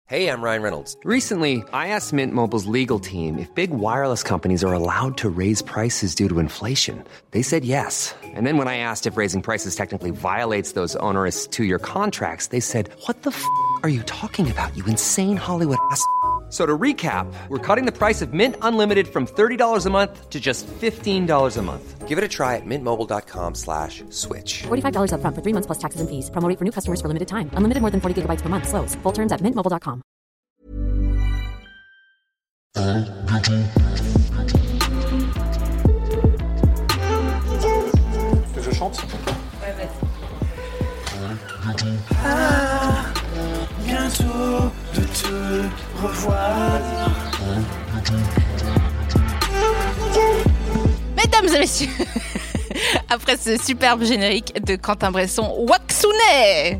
Hey, I'm Ryan Reynolds. Recently, I asked Mint Mobile's legal team if big wireless companies are allowed to raise prices due to inflation. They said yes. And then when I asked if raising prices technically violates those onerous two-year contracts, they said, "What the f*** are you talking about, you insane Hollywood ass?" So to recap, we're cutting the price of Mint Unlimited from $30 a month to just $15 a month. Give it a try at mintmobile.com/switch. $45 up front for 3 months plus taxes and fees. Promo rate for new customers for limited time. Unlimited more than 40 gigabytes per month. Slows full terms at mintmobile.com. Que je chante? Ouais, vas-y. Bientôt de te revoir. Mesdames et messieurs, après ce superbe générique de Quentin Bresson, Waxounet.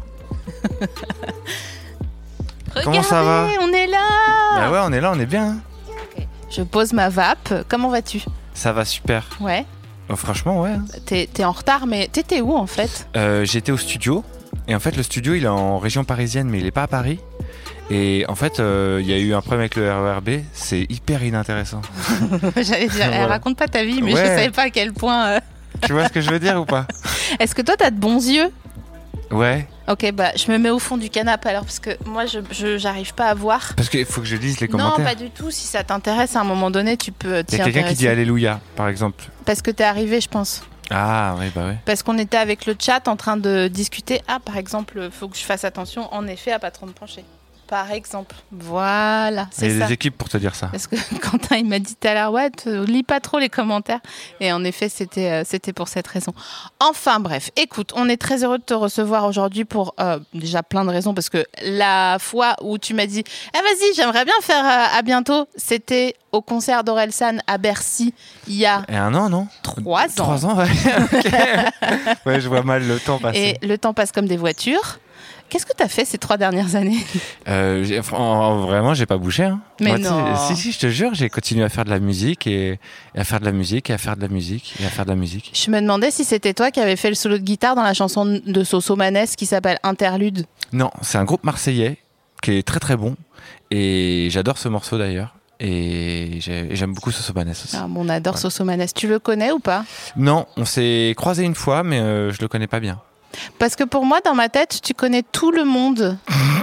Comment ça va? On est là. Bah ouais, on est là, on est bien. Okay. Je pose ma vape. Comment vas-tu? Ça va super. Ouais. Oh, franchement, ouais. T'es en retard, mais t'étais où en fait? J'étais au studio. Et en fait, le studio, il est en région parisienne, mais il est pas à Paris. Et en fait, il y a eu un problème avec le RERB. C'est hyper inintéressant. J'allais dire, raconte pas ta vie, mais ouais. Je savais pas à quel point. Tu vois ce que je veux dire ou pas? Est-ce que toi, t'as de bons yeux? Ouais. Ok, bah je me mets au fond du canapé alors, parce que moi, j'arrive pas à voir. Parce qu'il faut que je lise les commentaires. Non, pas du tout. Si ça t'intéresse, à un moment donné, tu peux t'y Il y a quelqu'un qui dit intéresser. Alléluia, par exemple. Parce que t'es arrivé, je pense. Ah, ouais, bah ouais. Parce qu'on était avec le chat en train de discuter. Ah, par exemple, faut que je fasse attention, en effet, à pas trop me pencher. Par exemple. Voilà, Il y c'est a ça. des équipes pour te dire ça. Parce que Quentin, il m'a dit tout à l'heure, ouais, lis pas trop les commentaires. Et en effet, c'était pour cette raison. Enfin, bref. Écoute, on est très heureux de te recevoir aujourd'hui pour déjà plein de raisons. Parce que la fois où tu m'as dit, vas-y, j'aimerais bien faire à bientôt, c'était au concert d'Orelsan à Bercy il y a Et un an, non? 3 ans. 3 ans, ouais. Ok. Ouais, je vois mal le temps passer. Et le temps passe comme des voitures. Qu'est-ce que tu as fait ces 3 dernières années? Vraiment, j'ai pas bougé. Hein. Mais Moi, non. Si, je te jure, j'ai continué à faire de la musique et à faire de la musique et à faire de la musique et à faire de la musique. Je me demandais si c'était toi qui avais fait le solo de guitare dans la chanson de Soso Manès qui s'appelle Interlude. Non, c'est un groupe marseillais qui est très très bon et j'adore ce morceau d'ailleurs. Et j'aime beaucoup Soso Manès aussi. Ah, on adore Soso Manès. Tu le connais ou pas? Non, on s'est croisés une fois, mais je le connais pas bien. Parce que pour moi, dans ma tête, tu connais tout le monde.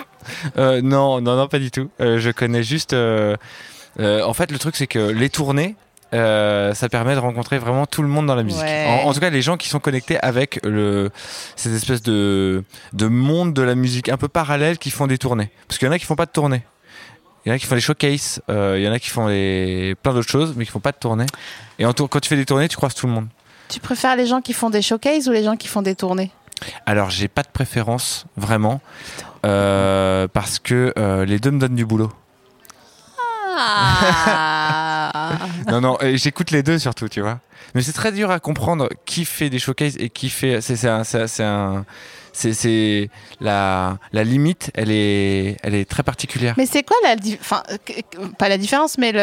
Non, pas du tout. Je connais juste. En fait, le truc, c'est que les tournées, ça permet de rencontrer vraiment tout le monde dans la musique. Ouais. En tout cas, les gens qui sont connectés avec cette espèce de monde de la musique un peu parallèle qui font des tournées. Parce qu'il y en a qui font pas de tournées. Il y en a qui font des showcases, il y en a qui font plein d'autres choses, mais qui font pas de tournées. Et quand tu fais des tournées, tu croises tout le monde. Tu préfères les gens qui font des showcases ou les gens qui font des tournées? Alors, j'ai pas de préférence, vraiment, parce que les deux me donnent du boulot. Ah. Non, et j'écoute les deux surtout, tu vois. Mais c'est très dur à comprendre qui fait des showcases et qui fait. C'est la limite, elle est très particulière. Mais c'est quoi pas la différence, mais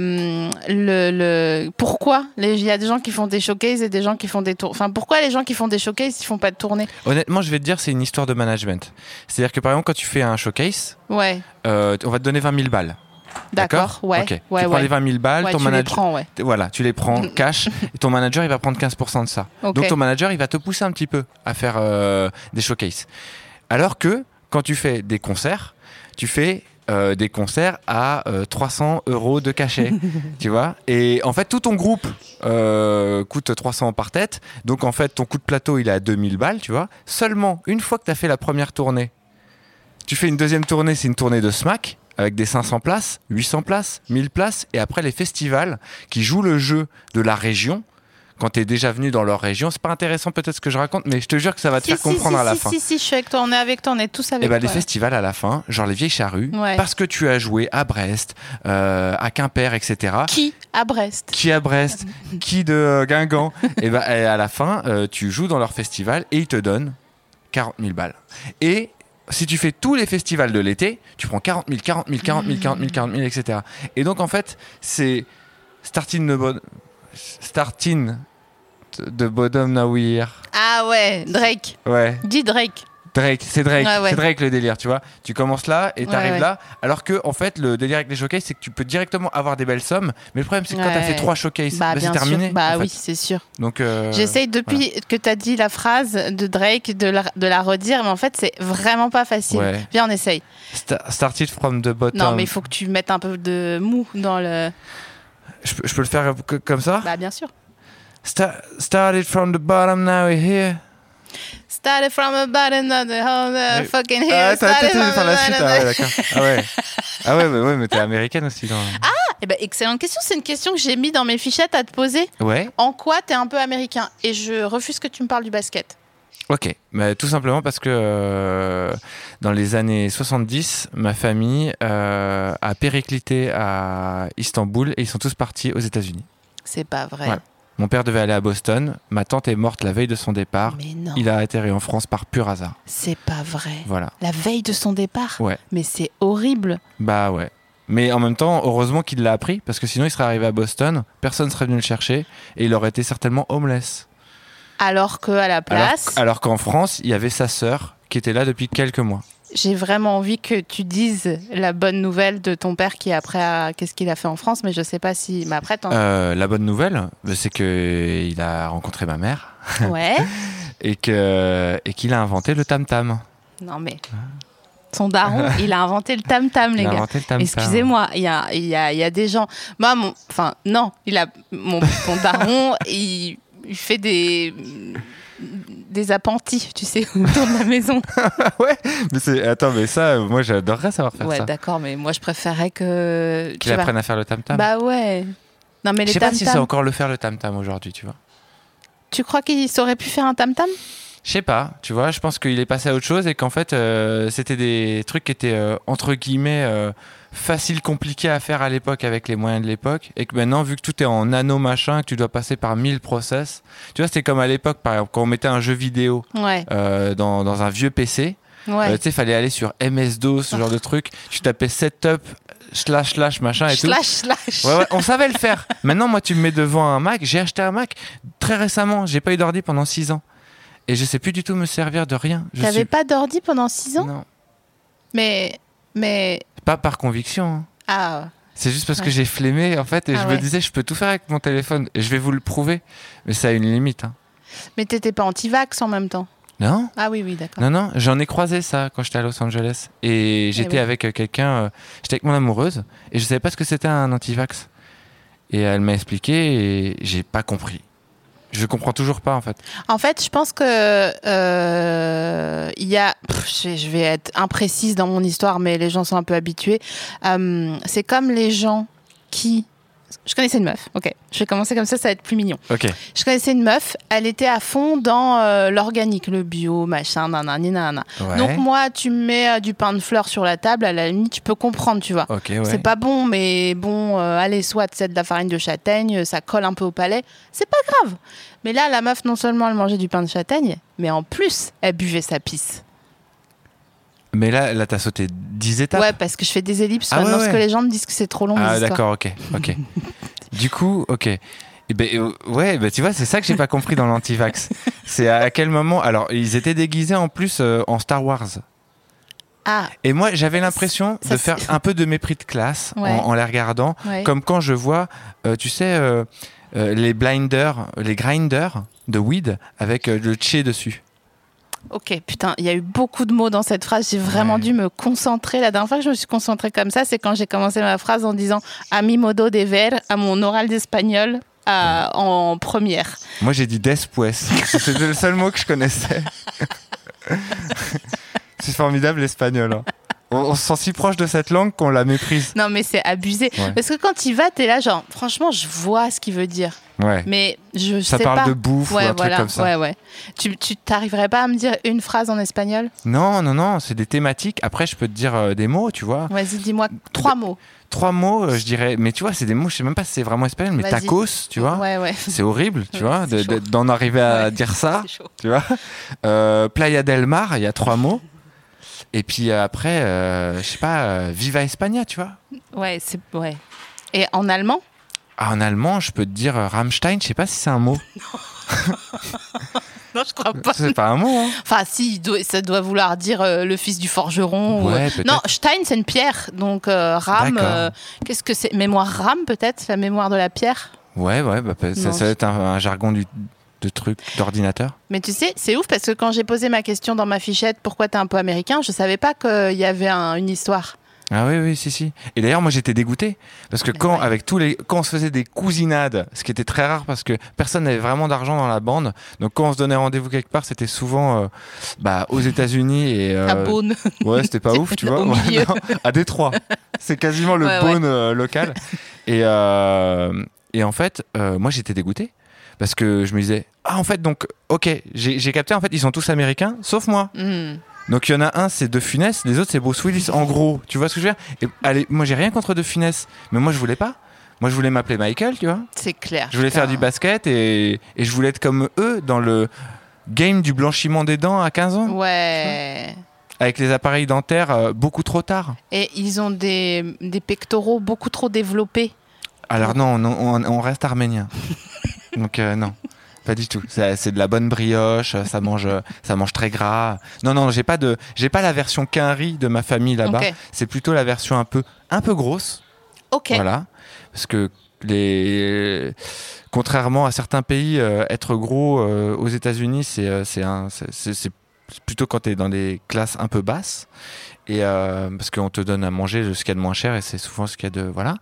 le pourquoi il y a des gens qui font des showcases et des gens qui font des tours. Enfin, pourquoi les gens qui font des showcases ils font pas de tournée? Honnêtement, je vais te dire, c'est une histoire de management. C'est-à-dire que par exemple, quand tu fais un showcase, Ouais. on va te donner 20 000 balles. D'accord, ouais. Okay. Ouais, tu prends les 20 000 balles, ouais, ton tu manager. les prends, ouais. Voilà, tu les prends cash et ton manager il va prendre 15% de ça. Okay. Donc ton manager il va te pousser un petit peu à faire des showcases. Alors que quand tu fais des concerts, tu fais des concerts à 300 € de cachet, tu vois. Et en fait tout ton groupe coûte 300 par tête. Donc en fait ton coût de plateau il est à 2000 balles, tu vois. Seulement une fois que tu as fait la première tournée, tu fais une deuxième tournée, c'est une tournée de smack. Avec des 500 places, 800 places, 1000 places, et après les festivals qui jouent le jeu de la région. Quand t'es déjà venu dans leur région, c'est pas intéressant peut-être ce que je raconte, mais je te jure que ça va te faire comprendre à la fin. Si, je suis avec toi, on est avec toi, on est tous avec et toi. Les festivals à la fin, genre les Vieilles Charrues, ouais. Parce que tu as joué à Brest, à Quimper, etc. Qui à Brest? Qui à Brest? Qui de Guingamp? Et à la fin, tu joues dans leur festival et ils te donnent 40 000 balles. Et si tu fais tous les festivals de l'été, tu prends 40 000, 40 000, 40 000, 40 000, 40 000, etc. Et donc, en fait, c'est starting de bottom now we here. Ah ouais, Drake. Ouais. Dis Drake. Drake, c'est Drake, Ouais, ouais. c'est Drake le délire, tu vois. Tu commences là et t'arrives Ouais. là, alors que en fait le délire avec les showcases, c'est que tu peux directement avoir des belles sommes, mais le problème c'est que quand t'as Ouais. fait 3 showcases, Bah, c'est bien terminé. sûr. Bah en fait. oui, c'est sûr. Donc J'essaye depuis que tu as dit la phrase de Drake de la redire, mais en fait, c'est vraiment pas facile. Ouais. Viens, on essaye. Started from the bottom. Non, mais il faut que tu mettes un peu de mou dans le. Je peux le faire comme ça. Bah, bien sûr. Started from the bottom, now we're here. Started from the bottom of the whole Mais- fucking Ah, hill. t'as started été from faire the la suite. bottom Ah ouais, of the- d'accord. Ah ouais, mais t'es américaine aussi. Eh ben, excellente question. C'est une question que j'ai mis dans mes fichettes à te poser. Ouais. En quoi t'es un peu américain? Et je refuse que tu me parles du basket. Ok, mais tout simplement parce que dans les années 70, ma famille a périclité à Istanbul et ils sont tous partis aux États-Unis. C'est pas vrai. Ouais. Mon père devait aller à Boston, ma tante est morte la veille de son départ. Mais non. Il a atterri en France par pur hasard. C'est pas vrai. Voilà. La veille de son départ. Ouais. Mais c'est horrible. Bah ouais. Mais en même temps, heureusement qu'il l'a appris parce que sinon il serait arrivé à Boston, personne serait venu le chercher et il aurait été certainement homeless. Alors que à la place, Alors qu'en France, il y avait sa sœur qui était là depuis quelques mois. j'ai vraiment envie que tu dises la bonne nouvelle de ton père qui après qu'est-ce qu'il a fait en France, mais je sais pas si. Mais après, La bonne nouvelle, c'est qu'il a rencontré ma mère ouais. et qu'il a inventé le tam-tam. Non mais son daron, il a inventé le tam tam, les Il a gars. inventé le tam-tam. Excusez-moi, il y a des gens. Moi, non, mon daron, il fait des appentis, tu sais, autour de la maison. Ouais, mais ça, moi j'adorerais savoir faire Ouais, ça. d'accord, mais moi je préférais que Qu'il apprenne à faire le tam-tam. Bah ouais. Non mais Je les sais pas tam si c'est encore le faire le tam-tam aujourd'hui, tu vois. Tu crois qu'il aurait pu faire un tam tam? Je sais pas, tu vois, je pense qu'il est passé à autre chose et qu'en fait, c'était des trucs qui étaient, entre guillemets, faciles, compliqués à faire à l'époque avec les moyens de l'époque. Et que maintenant, vu que tout est en nano machin, que tu dois passer par 1000 process, tu vois, c'était comme à l'époque, par exemple, quand on mettait un jeu vidéo Ouais. dans un vieux PC, Ouais. tu sais, fallait aller sur MS-DOS, ce genre de truc. Tu tapais setup, / machin et tout. Slash. Ouais, on savait le faire. Maintenant, moi, tu me mets devant un Mac. J'ai acheté un Mac très récemment. J'ai pas eu d'ordi pendant 6 ans. Et je sais plus du tout me servir de rien. T'avais pas d'ordi pendant 6 ans? Non. Mais. Pas par conviction. Hein. Ah. C'est juste parce Ouais. que j'ai flémé, en fait, et Ah je ouais. me disais, je peux tout faire avec mon téléphone. Et je vais vous le prouver. Mais ça a une limite. Hein. Mais t'étais pas anti-vax en même temps? Non? Ah oui, d'accord. Non, j'en ai croisé ça quand j'étais à Los Angeles. Et j'étais oui. avec quelqu'un, j'étais avec mon amoureuse, et je savais pas ce que c'était un anti-vax. Et elle m'a expliqué, et j'ai pas compris. Je comprends toujours pas, en fait. En fait, je pense que il y a. Je vais être imprécise dans mon histoire, mais les gens sont un peu habitués. C'est comme les gens qui. Je connaissais une meuf. Ok, je vais commencer comme ça va être plus mignon. Ok. Je connaissais une meuf. Elle était à fond dans l'organique, le bio, machin, nanana. Ouais. Donc moi, tu me mets du pain de fleurs sur la table. À la limite, tu peux comprendre, tu vois. Ok, ouais. C'est pas bon, mais bon, allez, soit c'est de la farine de châtaigne, ça colle un peu au palais, c'est pas grave. Mais là, la meuf, non seulement elle mangeait du pain de châtaigne, mais en plus, elle buvait sa pisse. Mais là t'as sauté 10 étapes. Ouais, parce que je fais des ellipses Ah ouais, parce ouais. que les gens me disent que c'est trop long. Ah mes histoires. d'accord, ok. Du coup, ok. Et ouais, tu vois, c'est ça que j'ai pas compris dans l'antivax. C'est à quel moment. Alors, ils étaient déguisés en plus en Star Wars. Ah, Et moi, j'avais l'impression Ça, de faire c'est- un peu de mépris de classe Ouais. en les regardant, ouais. comme quand je vois, tu sais, les blinders, les grinders de weed avec le tché dessus. Ok, putain, il y a eu beaucoup de mots dans cette phrase. J'ai vraiment Ouais. dû me concentrer. La dernière fois que je me suis concentrée comme ça, c'est quand j'ai commencé ma phrase en disant a mi modo de ver à mon oral d'espagnol en première. Moi, j'ai dit después. C'était le seul mot que je connaissais. C'est formidable l'espagnol. Hein. On se sent si proche de cette langue qu'on la méprise. Non, mais c'est abusé. Ouais. Parce que quand il va, t'es là, genre, franchement, je vois ce qu'il veut dire. Ouais. Mais je Ça sais parle pas. de bouffe ou un truc comme ça. Ouais. Tu t'arriverais pas à me dire une phrase en espagnol? Non, c'est des thématiques. Après, je peux te dire des mots, tu vois. Vas-y, dis-moi 3 mots. 3 mots, je dirais. Mais tu vois, c'est des mots, je sais même pas si c'est vraiment espagnol, mais Vas-y. tacos, tu vois. Ouais. C'est horrible, tu Ouais, vois, c'est chaud. d'en arriver à Ouais, dire ça, c'est chaud. tu vois. Playa del Mar, il y a 3 mots. Et puis après, je sais pas, Viva España, tu vois. Ouais. Et en allemand? Ah, en allemand, je peux te dire Rammstein, je sais pas si c'est un mot. Non, je crois pas. C'est pas un mot, hein. Enfin, si, ça doit vouloir dire le fils du forgeron. Ouais, peut-être. Non, Stein, c'est une pierre. Donc, Ram, D'accord. qu'est-ce que c'est? Mémoire Ram, peut-être? La mémoire de la pierre? Ouais, bah, ça Non, va être un jargon de truc d'ordinateur. Mais tu sais, c'est ouf parce que quand j'ai posé ma question dans ma fichette, pourquoi t'es un peu américain, je savais pas qu'il y avait une histoire. Ah oui, si. Et d'ailleurs, moi, j'étais dégoûté. Parce que quand on se faisait des cousinades, ce qui était très rare parce que personne n'avait vraiment d'argent dans la bande. Donc, quand on se donnait rendez-vous quelque part, c'était souvent aux États-Unis et. À Beaune. Ouais, c'était pas ouf, tu vois. Au milieu. Ouais, non, à Détroit. C'est quasiment le Beaune local. Et en fait, moi, j'étais dégoûté. Parce que je me disais, en fait, donc, ok, j'ai capté, en fait, ils sont tous américains, sauf moi. Donc il y en a un, c'est De Funès, les autres c'est Bruce Willis. En gros, tu vois ce que je veux dire? Et, allez, moi j'ai rien contre De Funès, mais moi je voulais pas. Moi je voulais m'appeler Michael, tu vois. C'est clair. Je voulais faire du basket et je voulais être comme eux dans le game du blanchiment des dents à 15 ans. Ouais. Avec les appareils dentaires beaucoup trop tard. Et ils ont des pectoraux beaucoup trop développés. Alors non, on reste arménien. Donc non. Pas du tout. C'est de la bonne brioche. Ça mange très gras. Non, j'ai pas la version quinri de ma famille là-bas. Okay. C'est plutôt la version un peu grosse. Ok. Voilà. Parce que contrairement à certains pays, être gros aux États-Unis, c'est plutôt quand t'es dans des classes un peu basses. Et parce qu'on te donne à manger ce qu'il y a de moins cher et c'est souvent ce qu'il y a de voilà.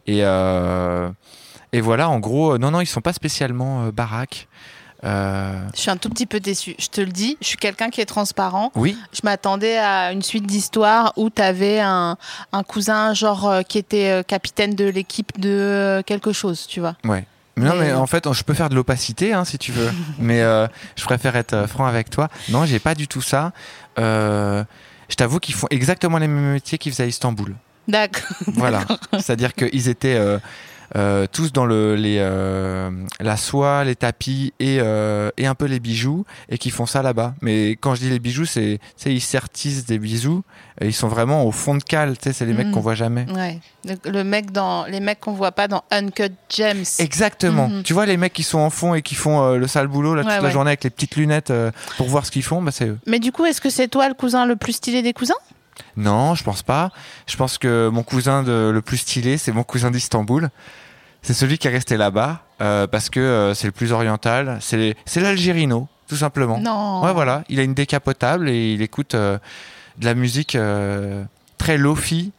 Et voilà, en gros, non, ils sont pas spécialement baraques. Je suis un tout petit peu déçue. Je te le dis, je suis quelqu'un qui est transparent. Oui. Je m'attendais à une suite d'histoires où tu avais un cousin genre qui était capitaine de l'équipe de quelque chose, tu vois. Ouais. Non, mais en fait, je peux faire de l'opacité si tu veux. Mais je préfère être franc avec toi. Non, j'ai pas du tout ça. Je t'avoue qu'ils font exactement les mêmes métiers qu'ils faisaient à Istanbul. D'accord. Voilà. C'est-à-dire qu'ils étaient tous dans la soie, les tapis et un peu les bijoux et qui font ça là-bas. Mais quand je dis les bijoux, ils sertissent des bijoux. Et ils sont vraiment au fond de cale. C'est les mecs qu'on voit jamais. Ouais. Les mecs qu'on voit pas dans Uncut Gems. Exactement. Tu vois les mecs qui sont en fond et qui font le sale boulot toute la journée avec les petites lunettes pour voir ce qu'ils font, c'est eux. Mais du coup, est-ce que c'est toi le cousin le plus stylé des cousins? Non, je pense pas. Je pense que mon cousin le plus stylé, c'est mon cousin d'Istanbul. C'est celui qui est resté là-bas parce que c'est le plus oriental. C'est l'Algérino, tout simplement. Non. Ouais, voilà. Il a une décapotable et il écoute de la musique très lofi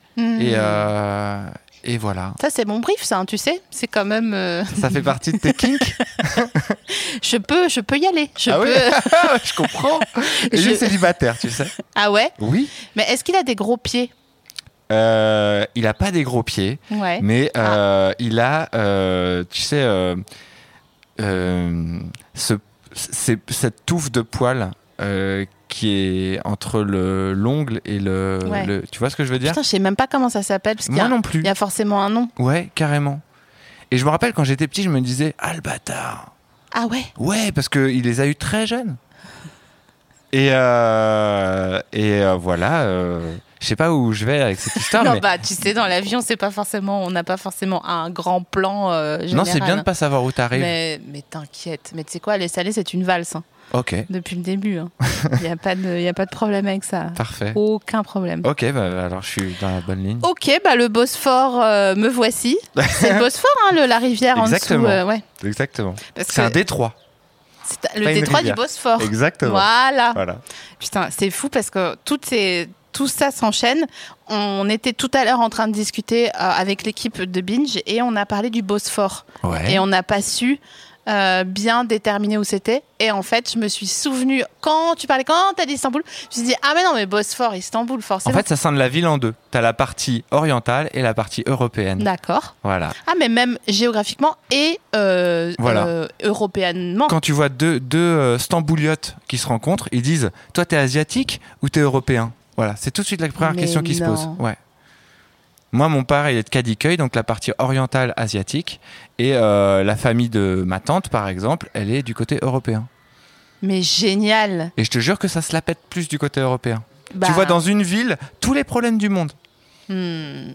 et voilà. Ça, c'est mon brief, ça, tu sais. C'est quand même. Ça fait partie de tes kinks. Je peux y aller. Je comprends. Et lui, célibataire, tu sais. Ah ouais? Oui. Mais est-ce qu'il a des gros pieds? Il a pas des gros pieds, mais il a, tu sais, cette touffe de poils qui est entre l'ongle et le. Tu vois ce que je veux dire? Putain, je sais même pas comment ça s'appelle. Parce Moi non plus. Il y a forcément un nom. Ouais, carrément. Et je me rappelle quand j'étais petit, je me disais, ah le bâtard. Ah ouais? Ouais, parce qu'il les a eu très jeunes. Et voilà. Je sais pas où je vais avec cette histoire. Non, mais... tu sais, dans l'avion, on n'a pas forcément un grand plan général. Non, c'est bien de pas savoir où t'arrives. Mais t'inquiète. Mais tu sais quoi, les salés, c'est une valse. Ok. Depuis le début. Il y a pas de problème avec ça. Parfait. Aucun problème. Ok, alors je suis dans la bonne ligne. Ok, le Bosphore, me voici. C'est le Bosphore, la rivière Exactement. en dessous. Ouais. Exactement. Parce c'est un détroit. C'est le détroit du Bosphore. Exactement. Voilà. Putain, c'est fou parce que tout ça s'enchaîne. On était tout à l'heure en train de discuter avec l'équipe de Binge et on a parlé du Bosphore. Ouais. Et on n'a pas su bien déterminer où c'était. Et en fait, je me suis souvenu quand t'as dit Istanbul, je me suis dit ah mais non mais Bosphore, Istanbul forcément. En fait, ça scinde la ville en deux. T'as la partie orientale et la partie européenne. D'accord. Voilà. Ah mais même géographiquement et européennement. Quand tu vois deux stambouliotes qui se rencontrent, ils disent toi t'es asiatique ou t'es européen? Voilà, c'est tout de suite la première question qui se pose. Ouais. Moi, mon père, il est de Kadıköy, donc la partie orientale asiatique. Et la famille de ma tante, par exemple, elle est du côté européen. Mais génial! Et je te jure que ça se la pète plus du côté européen. Tu vois dans une ville tous les problèmes du monde.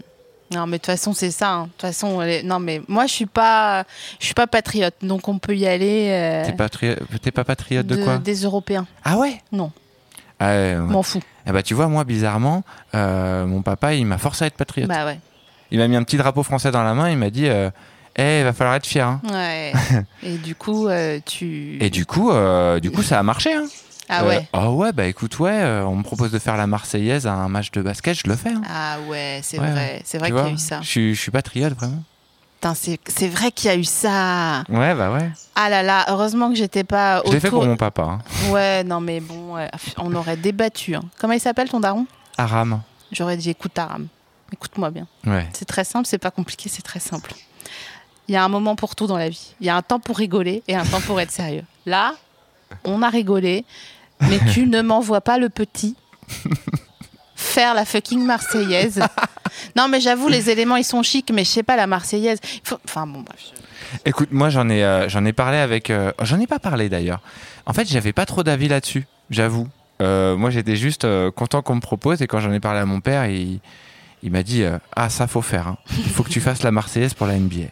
Non, mais de toute façon, c'est ça. De toute façon, non, mais moi, je suis pas patriote, donc on peut y aller. T'es pas patriote de quoi? Des Européens. Ah ouais? Non. Ouais. M'en fous. Eh bah, tu vois, moi, bizarrement, mon papa, il m'a forcé à être patriote. Bah ouais. Il m'a mis un petit drapeau français dans la main, il m'a dit il va falloir être fier. Hein. Ouais. Et du coup, Et du coup, ça a marché. Hein. Ah ouais. Ouais, bah écoute, on me propose de faire la Marseillaise à un match de basket, je le fais. Hein. Ah ouais, c'est vrai. C'est vrai qu'il y a eu ça. Je suis patriote, vraiment. Putain, c'est vrai qu'il y a eu ça. Ouais, bah ouais. Ah là là, heureusement que j'étais pas Je l'ai fait pour mon papa. Hein. Ouais, non mais bon, on aurait débattu. Hein. Comment il s'appelle ton daron? Aram. J'aurais dit écoute Aram, écoute-moi bien. Ouais. C'est très simple, c'est pas compliqué, c'est très simple. Il y a un moment pour tout dans la vie. Il y a un temps pour rigoler et un temps pour être sérieux. Là, on a rigolé, mais tu ne m'envoies pas le petit faire la fucking Marseillaise. Non, mais j'avoue, les éléments, ils sont chics, mais je sais pas, la Marseillaise... Enfin, bon, bref. Écoute, moi, j'en ai parlé avec... J'en ai pas parlé, d'ailleurs. En fait, j'avais pas trop d'avis là-dessus, j'avoue. Moi, j'étais juste content qu'on me propose, et quand j'en ai parlé à mon père, il m'a dit ça, faut faire. Hein. Il faut que tu fasses la Marseillaise pour la NBA.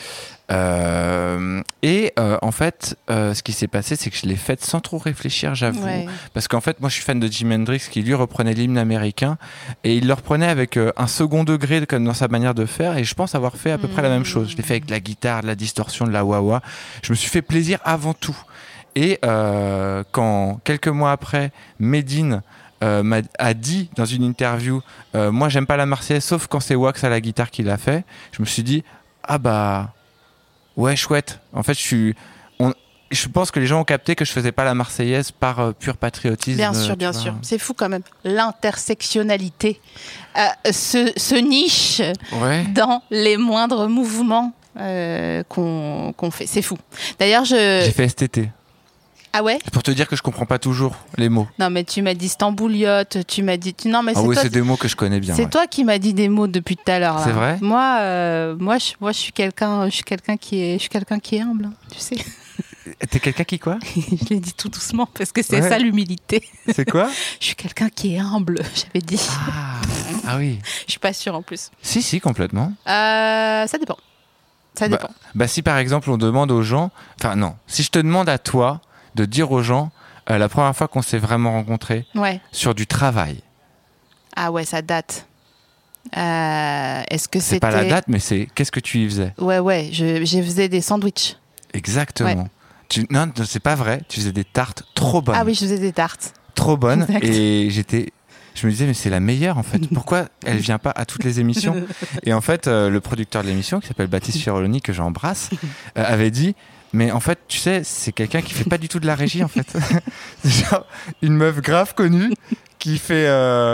En fait, ce qui s'est passé, c'est que je l'ai faite sans trop réfléchir, j'avoue. Ouais. Parce qu'en fait, moi, je suis fan de Jimi Hendrix qui, lui, reprenait l'hymne américain et il le reprenait avec un second degré comme dans sa manière de faire. Et je pense avoir fait à peu près la même chose. Je l'ai fait avec de la guitare, de la distorsion, de la wah-wah. Je me suis fait plaisir avant tout. Et quand, quelques mois après, Medine a dit dans une interview moi, j'aime pas la Marseillaise, sauf quand c'est Wax à la guitare qui l'a fait, je me suis dit ouais, chouette. En fait, je pense que les gens ont capté que je faisais pas la Marseillaise par pur patriotisme. Bien sûr. C'est fou quand même. L'intersectionnalité se niche dans les moindres mouvements qu'on fait. C'est fou. D'ailleurs, j'ai fait STT. Ah ouais? Pour te dire que je comprends pas toujours les mots. Non, mais tu m'as dit stambouliote, tu m'as dit... Non, mais c'est des mots que je connais bien. C'est toi qui m'as dit des mots depuis tout à l'heure. Là. C'est vrai? Moi, je suis quelqu'un qui est humble, hein, tu sais. T'es quelqu'un qui quoi? Je l'ai dit tout doucement parce que c'est ça l'humilité. C'est quoi? Je suis quelqu'un qui est humble, j'avais dit. Ah oui. Je suis pas sûre en plus. Si, complètement. Ça dépend. Ça dépend. Si par exemple on demande aux gens... Enfin non, si je te demande à toi de dire aux gens la première fois qu'on s'est vraiment rencontrés sur du travail. Ah ouais, ça date. Est-ce que c'est pas la date, mais c'est qu'est-ce que tu y faisais? Ouais, je faisais des sandwichs. Exactement. Ouais. Non, c'est pas vrai. Tu faisais des tartes trop bonnes. Ah oui, je faisais des tartes. Trop bonnes. Exact. Et je me disais, mais c'est la meilleure en fait. Pourquoi elle vient pas à toutes les émissions? Et en fait, le producteur de l'émission, qui s'appelle Baptiste Firoloni, que j'embrasse, avait dit, mais en fait, tu sais, c'est quelqu'un qui fait pas du tout de la régie en fait. Genre une meuf grave connue qui fait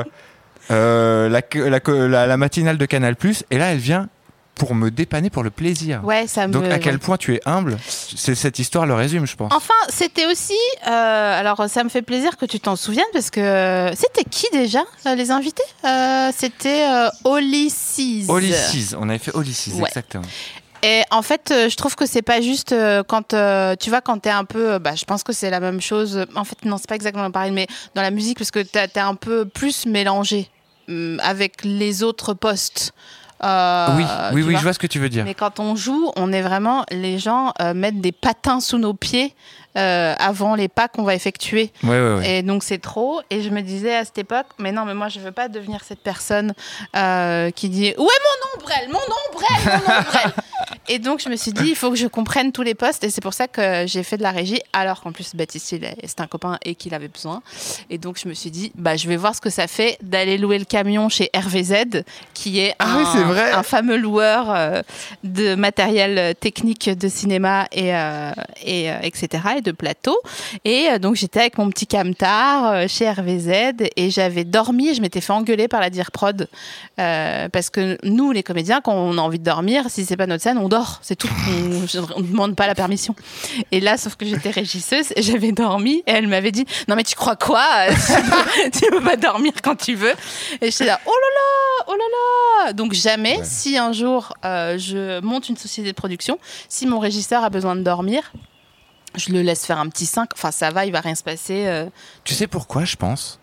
la matinale de Canal+, et là elle vient pour me dépanner pour le plaisir. Ouais, Donc à quel point tu es humble, cette histoire le résume, je pense. Enfin, c'était aussi... alors, ça me fait plaisir que tu t'en souviennes, parce que... C'était qui déjà, les invités? C'était Olysses. Olysses, on avait fait Olysses, exactement. Et en fait, je trouve que c'est pas juste quand tu vois, quand t'es un peu, je pense que c'est la même chose. En fait, non, c'est pas exactement pareil, mais dans la musique, parce que t'es un peu plus mélangé avec les autres postes. Oui, je vois ce que tu veux dire. Mais quand on joue, on est vraiment, les gens mettent des patins sous nos pieds avant les pas qu'on va effectuer. Ouais. Et donc c'est trop. Et je me disais à cette époque, mais non, mais moi je veux pas devenir cette personne qui dit où est mon ombrelle. Et donc je me suis dit, il faut que je comprenne tous les postes, et c'est pour ça que j'ai fait de la régie, alors qu'en plus Baptiste c'est un copain et qu'il avait besoin. Et donc je me suis dit, je vais voir ce que ça fait d'aller louer le camion chez RVZ, qui est un fameux loueur de matériel technique de cinéma et etc. et de plateau. Et donc j'étais avec mon petit camtar chez RVZ, et j'avais dormi, je m'étais fait engueuler par la DIRPROD parce que nous les comédiens, quand on a envie de dormir, si c'est pas notre scène, on dort, c'est tout. On ne demande pas la permission. Et là, sauf que j'étais régisseuse et j'avais dormi, et elle m'avait dit non mais tu crois quoi, tu peux pas dormir quand tu veux. Et j'étais là oh là là. Donc jamais, si un jour je monte une société de production, si mon régisseur a besoin de dormir, je le laisse faire un petit 5. Enfin ça va, il va rien se passer. Tu sais pourquoi je pense?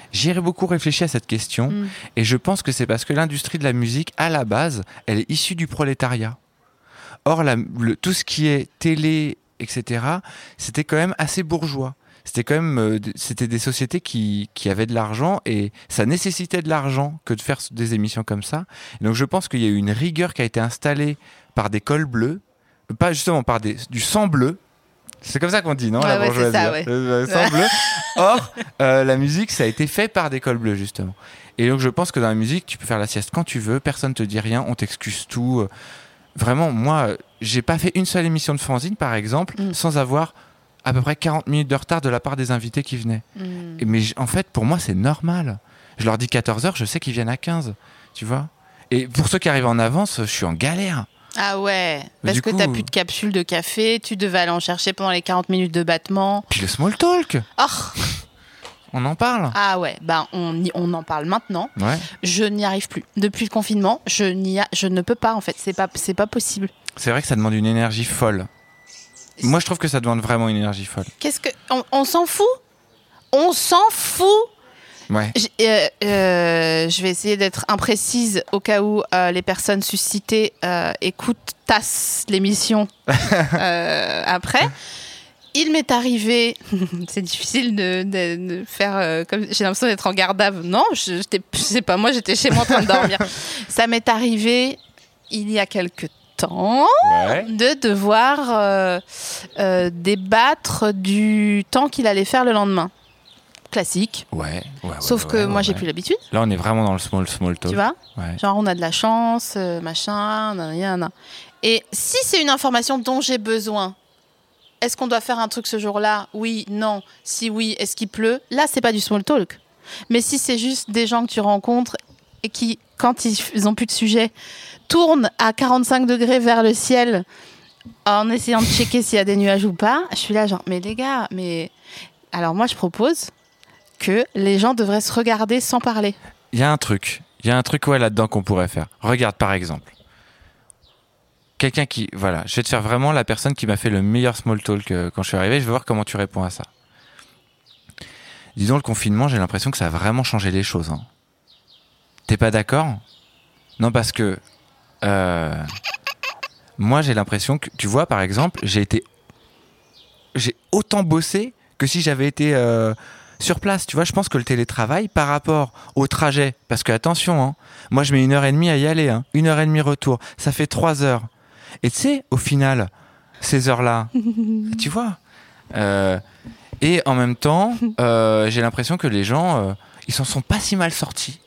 J'y ai beaucoup réfléchi à cette question et je pense que c'est parce que l'industrie de la musique, à la base, elle est issue du prolétariat. Or, tout ce qui est télé, etc., c'était quand même assez bourgeois. C'était quand même c'était des sociétés qui avaient de l'argent et ça nécessitait de l'argent que de faire des émissions comme ça. Et donc je pense qu'il y a eu une rigueur qui a été installée par des cols bleus, pas justement par du sang bleu. C'est comme ça qu'on dit, non? Ouais, La bourgeoisie, c'est ça, ouais. le sang bleu. Or, la musique, ça a été fait par des cols bleus, justement. Et donc, je pense que dans la musique, tu peux faire la sieste quand tu veux, personne ne te dit rien, on t'excuse tout. Vraiment, moi, j'ai pas fait une seule émission de fanzine, par exemple, sans avoir à peu près 40 minutes de retard de la part des invités qui venaient. Mais en fait, pour moi, c'est normal. Je leur dis 14h, je sais qu'ils viennent à 15, tu vois. Et pour ceux qui arrivent en avance, je suis en galère. Ah ouais, parce que t'as plus de capsules de café, tu devais aller en chercher pendant les 40 minutes de battement. Puis le small talk. Oh. On en parle. Ah ouais, on en parle maintenant. Ouais. Je n'y arrive plus. Depuis le confinement, je ne peux pas en fait, c'est pas possible. C'est vrai que ça demande une énergie folle. Moi je trouve que ça demande vraiment une énergie folle. On s'en fout? On s'en fout? Ouais. Je vais essayer d'être imprécise au cas où les personnes suscitées tassent l'émission après. Il m'est arrivé, c'est difficile de faire comme j'ai l'impression d'être en garde à vue. Non, je sais pas, moi j'étais chez moi en train de dormir. Ça m'est arrivé il y a quelques temps de devoir débattre du temps qu'il allait faire le lendemain. Classique. Ouais. Sauf que moi, j'ai plus l'habitude. Là, on est vraiment dans le small talk. Tu vois ? Ouais. Genre, on a de la chance, machin, nanana. Et si c'est une information dont j'ai besoin, est-ce qu'on doit faire un truc ce jour-là ? Oui, non. Si oui, est-ce qu'il pleut ? Là, c'est pas du small talk. Mais si c'est juste des gens que tu rencontres et qui, quand ils ont plus de sujet, tournent à 45 degrés vers le ciel en essayant de checker s'il y a des nuages ou pas, je suis là genre, mais les gars, mais... Alors moi, je propose que les gens devraient se regarder sans parler. Il y a un truc là-dedans qu'on pourrait faire. Regarde par exemple. Quelqu'un qui... Voilà, je vais te faire vraiment la personne qui m'a fait le meilleur small talk quand je suis arrivé. Je vais voir comment tu réponds à ça. Dis donc, le confinement, j'ai l'impression que ça a vraiment changé les choses. Hein. T'es pas d'accord ? Non, parce que... moi, j'ai l'impression que... Tu vois, par exemple, j'ai autant bossé que si j'avais été... sur place, tu vois, je pense que le télétravail par rapport au trajet, parce que attention, hein, moi je mets 1h30 à y aller, 1h30 retour, ça fait 3 heures. Et tu sais, au final, ces heures-là, tu vois, et en même temps, j'ai l'impression que les gens, ils s'en sont pas si mal sortis.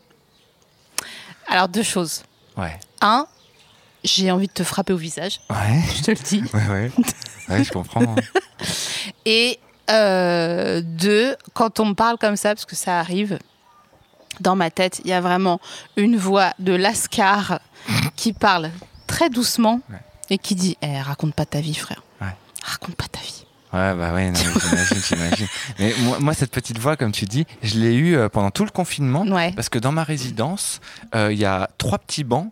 Alors 2 choses. Ouais. 1, j'ai envie de te frapper au visage. Ouais. Je te le dis. Ouais, je comprends. Hein. Et 2, quand on me parle comme ça, parce que ça arrive, dans ma tête, il y a vraiment une voix de Lascar qui parle très doucement et qui dit raconte pas ta vie, frère. Ouais. Raconte pas ta vie. Ouais, bah ouais, non, j'imagine. Mais moi, cette petite voix, comme tu dis, je l'ai eue pendant tout le confinement. Ouais. Parce que dans ma résidence, il y a 3 petits bancs.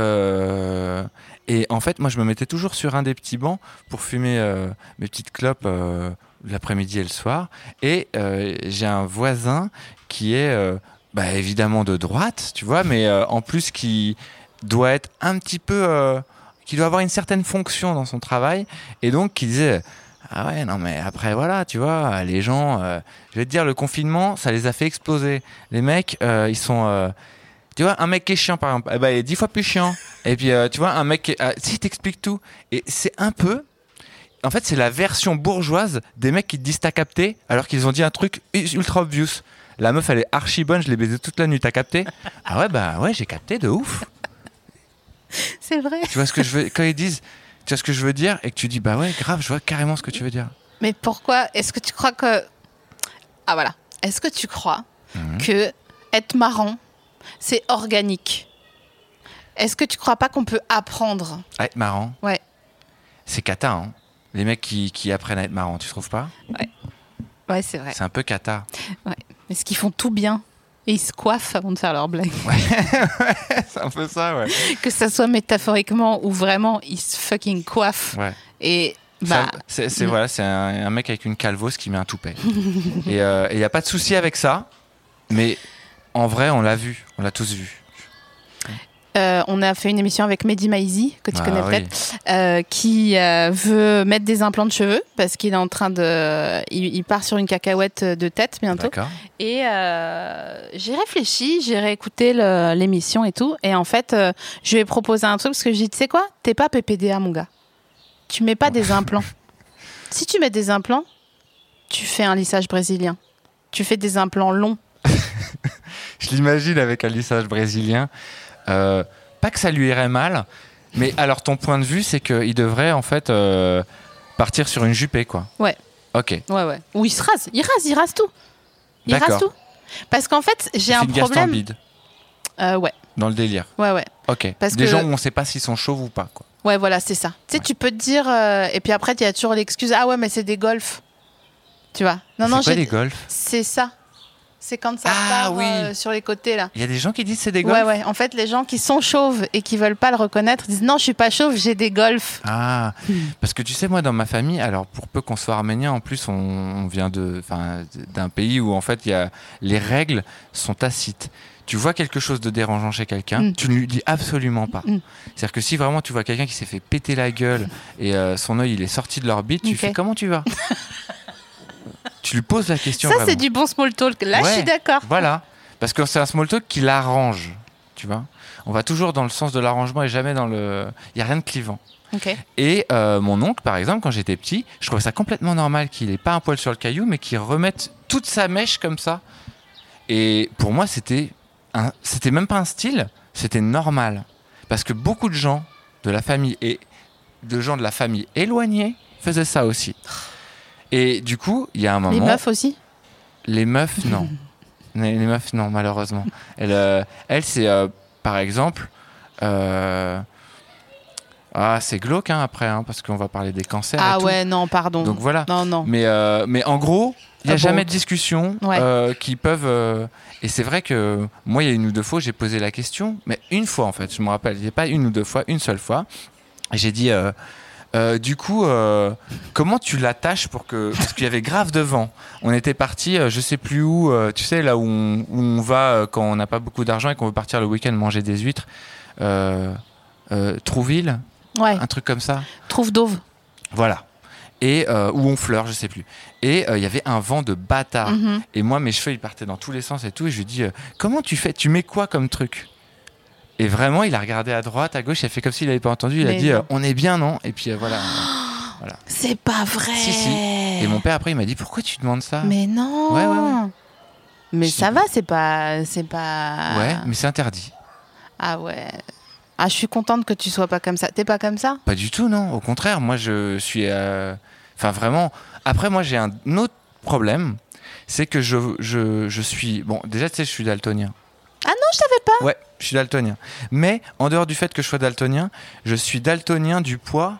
Et en fait, moi, je me mettais toujours sur un des petits bancs pour fumer mes petites clopes l'après-midi et le soir. Et j'ai un voisin qui est évidemment de droite, tu vois, mais en plus qui doit être un petit peu... qui doit avoir une certaine fonction dans son travail. Et donc, qui disait... Ah ouais, non mais après voilà, tu vois, les gens, je vais te dire, le confinement, ça les a fait exploser. Les mecs, ils sont... tu vois, un mec qui est chiant, par exemple, il est 10 fois plus chiant. Et puis, tu vois, un mec qui... si, t'expliques tout. Et c'est un peu... En fait, c'est la version bourgeoise des mecs qui te disent t'as capté, alors qu'ils ont dit un truc ultra obvious. La meuf, elle est archi bonne, je l'ai baisée toute la nuit, t'as capté ? Ah ouais, j'ai capté, de ouf. C'est vrai. Tu vois ce que je veux... Quand ils disent... Tu vois ce que je veux dire ? Et que tu dis, bah ouais, grave, je vois carrément ce que tu veux dire. Mais pourquoi ? Est-ce que tu crois que... Ah voilà. Est-ce que tu crois que être marrant, c'est organique ? Est-ce que tu crois pas qu'on peut apprendre ? À être marrant ? Ouais. C'est cata, hein. Les mecs qui apprennent à être marrants, tu trouves pas ? Ouais. Ouais, c'est vrai. C'est un peu cata. Ouais. Est-ce qu'ils font tout bien ? Et ils se coiffent avant de faire leur blague. Ouais, c'est un peu ça, ouais. Que ça soit métaphoriquement ou vraiment, ils se fucking coiffent. Ouais. Et c'est un mec avec une calvose qui met un toupet. Et il n'y a pas de souci avec ça. Mais en vrai, on l'a tous vu. On a fait une émission avec Mehdi Maizi, que tu connais peut-être, qui veut mettre des implants de cheveux parce qu'il est en train de... Il part sur une cacahuète de tête bientôt. D'accord. Et j'ai réfléchi, j'ai réécouté l'émission et tout. Et en fait, je lui ai proposé un truc parce que je lui ai dit, tu sais quoi, t'es pas PPDA, mon gars. Tu mets pas des implants. Si tu mets des implants, tu fais un lissage brésilien. Tu fais des implants longs. Je l'imagine avec un lissage brésilien. Pas que ça lui irait mal, mais alors ton point de vue, c'est qu'il devrait en fait partir sur une jupée, quoi. Ouais. Ok. Ouais. Ou il se rase. Il rase tout. Il D'accord. rase tout. Parce qu'en fait, j'ai un problème. Gaston bide. Ouais. Dans le délire. Ouais. Ok. Parce des que... gens où on sait pas s'ils sont chauves ou pas, quoi. Ouais, voilà, c'est ça. Tu sais, tu peux te dire... et puis après, il y a toujours l'excuse. Ah ouais, mais c'est des golfs. Tu vois. Non, c'est pas des golfs. C'est ça. C'est quand ça part sur les côtés, là. Il y a des gens qui disent c'est des golfs. Ouais. En fait, les gens qui sont chauves et qui veulent pas le reconnaître disent non, je suis pas chauve, j'ai des golfs. Ah, parce que tu sais, moi, dans ma famille, alors pour peu qu'on soit arménien, en plus, on vient d'un pays où en fait, les règles sont tacites. Tu vois quelque chose de dérangeant chez quelqu'un, tu ne lui dis absolument pas. C'est-à-dire que si vraiment tu vois quelqu'un qui s'est fait péter la gueule et son œil il est sorti de l'orbite, tu fais comment tu vas? Tu lui poses la question. Ça, c'est du bon small talk. Là, je suis d'accord. Voilà. Parce que c'est un small talk qui l'arrange. Tu vois, on va toujours dans le sens de l'arrangement et jamais dans le. Il n'y a rien de clivant. Okay. Et mon oncle, par exemple, quand j'étais petit, je trouvais ça complètement normal qu'il n'ait pas un poil sur le caillou, mais qu'il remette toute sa mèche comme ça. Et pour moi, c'était même pas un style, c'était normal. Parce que beaucoup de gens de la famille et de gens de la famille éloignée faisaient ça aussi. Et du coup, il y a un moment... Les meufs aussi ? Les meufs, non. Les meufs, non, malheureusement. Elle c'est, par exemple... c'est glauque, après, parce qu'on va parler des cancers et tout. Ouais, non, pardon. Donc voilà. Non. Mais en gros, il n'y a jamais de discussion qui peuvent... Et c'est vrai que moi, il y a une ou deux fois, j'ai posé la question, mais une fois, en fait, je me rappelle, il n'y a pas une ou deux fois, une seule fois. J'ai dit... du coup, comment tu l'attaches pour que... Parce qu'il y avait grave de vent. On était partis, je sais plus où, tu sais, là où on va quand on n'a pas beaucoup d'argent et qu'on veut partir le week-end manger des huîtres. Trouville, un truc comme ça. Trouve-Dauve. Voilà. Et où on fleur, je sais plus. Et il y avait un vent de bâtard. Mm-hmm. Et moi, mes cheveux, ils partaient dans tous les sens et tout. Et je lui dis, comment tu fais? Tu mets quoi comme truc? Et vraiment, il a regardé à droite, à gauche, il a fait comme s'il n'avait pas entendu. Il a dit, on est bien, non? Et puis voilà. C'est pas vrai. Si. Et mon père, après, il m'a dit, pourquoi tu demandes ça? Mais non. Ouais. Mais ça va, c'est pas... Ouais, mais c'est interdit. Ah ouais. Ah, je suis contente que tu sois pas comme ça. T'es pas comme ça? Pas du tout, non. Au contraire, moi, je suis... Enfin, vraiment... Après, moi, j'ai un autre problème. C'est que je suis... Bon, déjà, tu sais, je suis daltonien. Ah non, je savais pas. Ouais, je suis daltonien. Mais, en dehors du fait que je sois daltonien, je suis daltonien du poids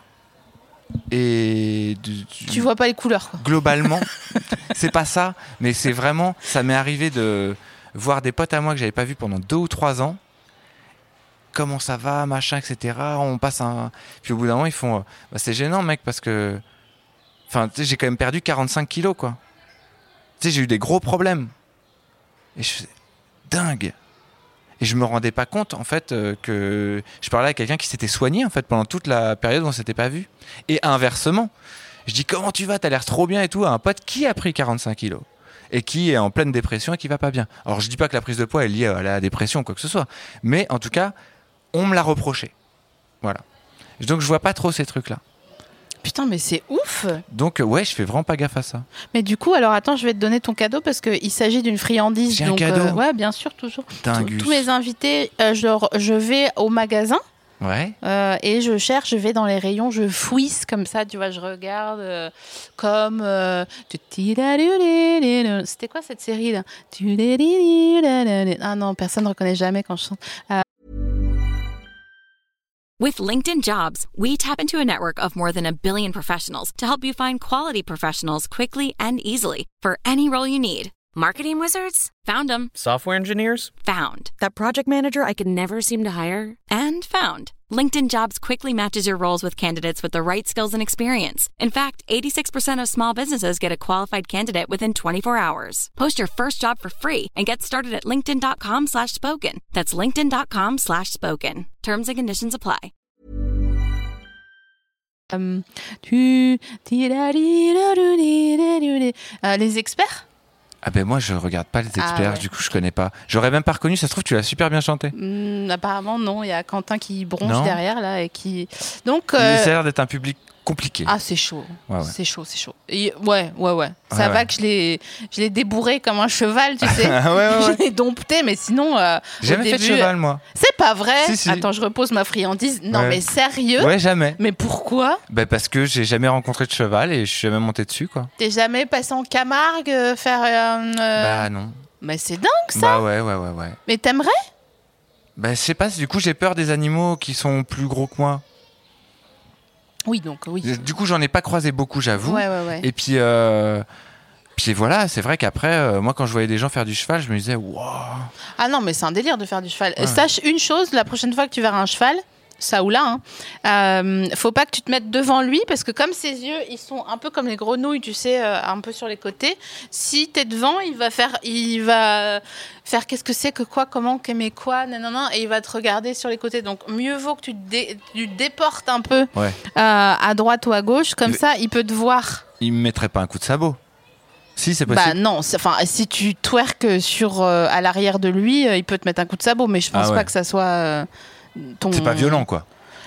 et... Tu vois pas les couleurs, quoi. Globalement. C'est pas ça, mais c'est vraiment... Ça m'est arrivé de voir des potes à moi que j'avais pas vus pendant 2 ou 3 ans. Comment ça va, machin, etc. On passe un... Puis au bout d'un moment, ils font... c'est gênant, mec, parce que... Enfin, tu sais, j'ai quand même perdu 45 kilos, quoi. Tu sais, j'ai eu des gros problèmes. Et je faisais... Dingue. Et je me rendais pas compte, en fait, que... Je parlais à quelqu'un qui s'était soigné, en fait, pendant toute la période où on s'était pas vu. Et inversement, je dis, comment tu vas? T'as l'air trop bien et tout. À un pote qui a pris 45 kilos. Et qui est en pleine dépression et qui va pas bien. Alors, je dis pas que la prise de poids est liée à la dépression ou quoi que ce soit. Mais, en tout cas... On me l'a reproché. Voilà. Donc, je vois pas trop ces trucs-là. Putain, mais c'est ouf. Donc, ouais, je fais vraiment pas gaffe à ça. Mais du coup, alors attends, je vais te donner ton cadeau parce qu'il s'agit d'une friandise. J'ai un cadeau. Ouais, bien sûr, toujours. Dingus. Tous mes invités, je vais au magasin. Ouais. Et je vais dans les rayons, je fouille comme ça, tu vois, je regarde comme... C'était quoi cette série là? Ah non, personne ne reconnaît jamais quand je chante. With LinkedIn Jobs, we tap into a network of more than 1 billion professionals to help you find quality professionals quickly and easily for any role you need. Marketing wizards? Found them. Software engineers? Found. That project manager I could never seem to hire? And found. LinkedIn Jobs quickly matches your roles with candidates with the right skills and experience. In fact, 86% of small businesses get a qualified candidate within 24 hours. Post your first job for free and get started at linkedin.com/spoken. That's linkedin.com/spoken. Terms and conditions apply. Les experts. Ah ben moi je regarde pas les experts, ouais. du coup je connais pas. J'aurais même pas reconnu, ça se trouve tu l'as super bien chanté. Apparemment non, il y a Quentin qui bronche Non. derrière là et qui. Donc. Mais ça a l'air d'être un public compliqué. Ah c'est chaud, Ouais. c'est chaud. Et ouais. Ça va Ouais. que je l'ai débourré comme un cheval, tu sais. Ouais. Je l'ai dompté, mais sinon. J'ai jamais fait de cheval moi. C'est pas vrai. Si. Attends, je repose ma friandise. Non Ouais. mais sérieux. Ouais, jamais. Mais pourquoi? Ben parce que j'ai jamais rencontré de cheval et je suis jamais monté dessus quoi. T'es jamais passé en Camargue faire Bah non. Mais c'est dingue ça. Bah ouais. Mais t'aimerais? Bah je sais pas, du coup j'ai peur des animaux qui sont plus gros que moi. Oui, donc oui. Du coup j'en ai pas croisé beaucoup j'avoue. Ouais. Et puis voilà, c'est vrai qu'après, moi quand je voyais des gens faire du cheval, je me disais waouh. Ah non, mais c'est un délire de faire du cheval. Ouais. Sache une chose, la prochaine fois que tu verras un cheval, ça ou là, faut pas que tu te mettes devant lui parce que comme ses yeux, ils sont un peu comme les grenouilles, tu sais, un peu sur les côtés. Si t'es devant, il va faire qu'est-ce que c'est que quoi, comment, qu'aimer quoi, nanana, et il va te regarder sur les côtés. Donc mieux vaut que tu déportes un peu Ouais. à droite ou à gauche, comme ça, il peut te voir. Il me mettrait pas un coup de sabot. Si c'est possible. Bah non, si tu twerques à l'arrière de lui, il peut te mettre un coup de sabot, mais je pense Ah ouais. pas que ça soit ton. C'est pas violent quoi.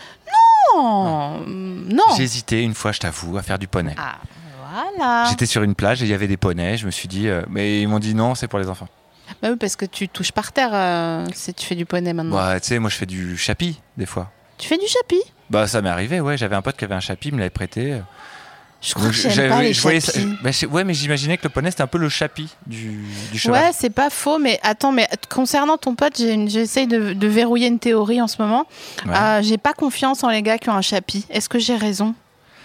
Non. J'ai hésité une fois, je t'avoue, à faire du poney. Ah, voilà. J'étais sur une plage et il y avait des poneys. Je me suis dit, mais ils m'ont dit non, c'est pour les enfants. Bah oui, parce que tu touches par terre si tu fais du poney maintenant. Bah, tu sais, moi je fais du chapi des fois. Tu fais du chapi? Bah, ça m'est arrivé, ouais. J'avais un pote qui avait un chapi, il me l'avait prêté. Je crois que j'aime pas les voyais ça- chapis. ouais, mais j'imaginais que le poney c'était un peu le chapi du cheval. Ouais, c'est pas faux, mais attends, mais concernant ton pote, j'essaye de verrouiller une théorie en ce moment. Ouais. J'ai pas confiance en les gars qui ont un chapi. Est-ce que j'ai raison?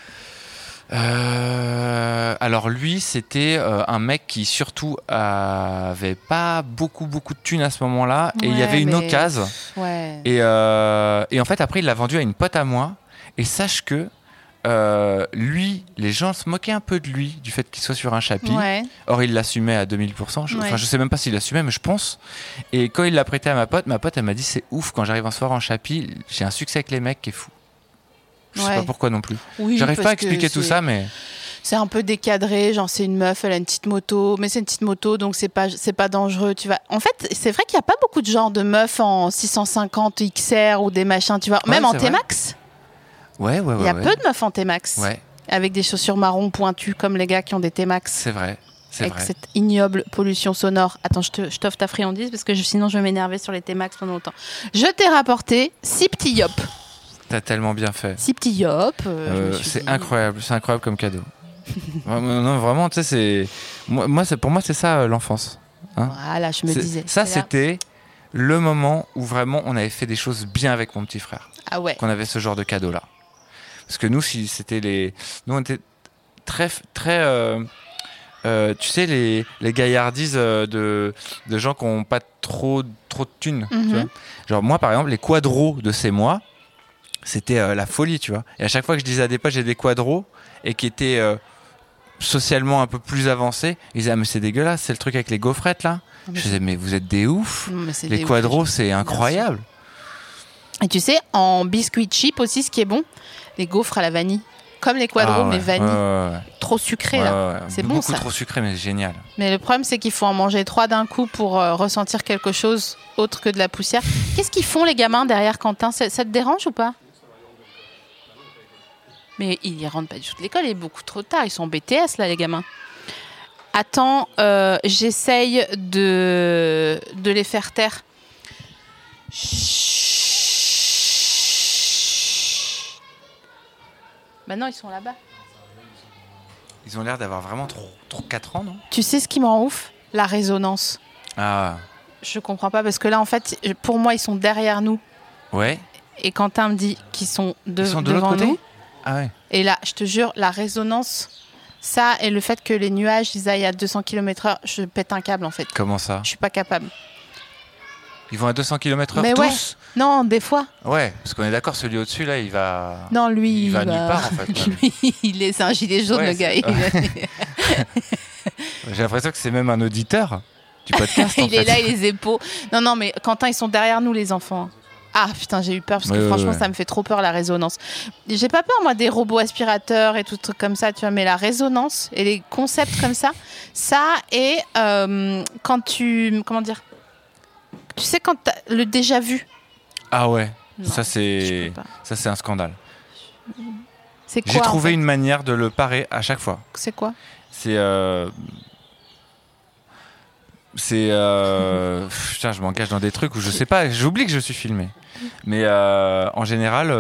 Alors lui, c'était un mec qui surtout avait pas beaucoup de thunes à ce moment-là, et il y Ouais, avait une mais- occasion. Ouais. Et en fait, après, il l'a vendu à une pote à moi. Et sache que lui, les gens se moquaient un peu de lui, du fait qu'il soit sur un chapi. Ouais. Or, il l'assumait à 2000%. Enfin, je sais même pas s'il l'assumait, mais je pense. Et quand il l'a prêté à ma pote, elle m'a dit c'est ouf, quand j'arrive en soirée en chapi, j'ai un succès avec les mecs qui est fou. Je sais Ouais. pas pourquoi non plus. Oui, J'arrive pas à parce que expliquer tout ça, mais. c'est un peu décadré, genre c'est une meuf, elle a une petite moto, mais c'est une petite moto, donc c'est pas dangereux, tu vois. En fait, c'est vrai qu'il n'y a pas beaucoup de genres de meufs en 650 XR ou des machins, tu vois. Ouais, Même en c'est vrai. T-Max, Ouais. il y a peu de meufs en T-Max. Ouais, Avec des chaussures marron pointues comme les gars qui ont des T-Max. c'est vrai. C'est Avec vrai. cette ignoble pollution sonore. Attends, je t'offre ta friandise parce que sinon je vais m'énerver sur les T-Max pendant longtemps. Je t'ai rapporté 6 petits yop. T'as tellement bien fait. 6 petits yop. je me suis C'est dit- incroyable comme cadeau. Non, vraiment, tu sais, c'est. Pour moi, c'est ça l'enfance. Hein. Voilà, je me disais. Ça, C'est là. c'était le moment où vraiment on avait fait des choses bien avec mon petit frère. Ah ouais. Qu'on avait ce genre de cadeau-là. Parce que nous, si c'était les. Nous, on était très. Tu sais, les gaillardises de gens qui n'ont pas trop de thunes. Tu vois. Genre, moi, par exemple, les quadros de ces mois, c'était la folie, tu vois. Et à chaque fois que je disais à des potes, j'ai des quadros, et qui étaient socialement un peu plus avancés, ils disaient, ah, mais c'est dégueulasse, c'est le truc avec les gaufrettes, là. Je disais, mais vous êtes des oufs. Non, mais c'est Les des quadros, ouf. c'est incroyable. Et tu sais, en biscuit cheap aussi, ce qui est bon, les gaufres à la vanille. Comme les quadros, Ah ouais, mais vanille. ouais. Trop sucré, Ouais, là. ouais. C'est bon, Beaucoup ça. trop sucré, mais c'est génial. Mais le problème, c'est qu'il faut en manger 3 d'un coup pour ressentir quelque chose autre que de la poussière. Qu'est-ce qu'ils font, les gamins, derrière Quentin? Ça te dérange ou pas? Mais ils y rentrent pas du tout de l'école, il est beaucoup trop tard. Ils sont en BTS, là, les gamins. Attends, j'essaye de les faire taire. Maintenant, ils sont là-bas. Ils ont l'air d'avoir vraiment trop 4 ans, non? Tu sais ce qui me rend ouf? La résonance. Ah, Je comprends pas parce que là, en fait, pour moi, ils sont derrière nous. ouais. Et Quentin me dit qu'ils sont, Ils sont de devant l'autre côté? nous. Ah ouais. Et là, je te jure, la résonance, ça et le fait que les nuages, ils aillent à 200 km/h, je pète un câble en fait. Comment ça? Je suis pas capable. Ils vont à 200 km/h Mais tous? ouais. Non, des fois. Ouais, parce qu'on est d'accord, celui au-dessus, là, il va... Non, lui, Il va nulle part, en fait. Lui, c'est un gilet jaune, Ouais, le gars. J'ai l'impression que c'est même un auditeur du podcast, en Il fait. est là, et les épaules. Non, mais Quentin, ils sont derrière nous, les enfants. Ah putain, j'ai eu peur parce que franchement, ça me fait trop peur, la résonance. J'ai pas peur, moi, des robots aspirateurs et tout truc comme ça, tu vois, mais la résonance et les concepts comme ça et quand tu... Comment dire ? Tu sais, quand t'as le déjà vu. Ah ouais, Non, ça je peux pas. c'est un scandale. C'est quoi, J'ai trouvé en fait une manière de le parer à chaque fois. C'est quoi ? Putain, je m'engage dans des trucs où je sais pas, j'oublie que je suis filmé. Mais en général,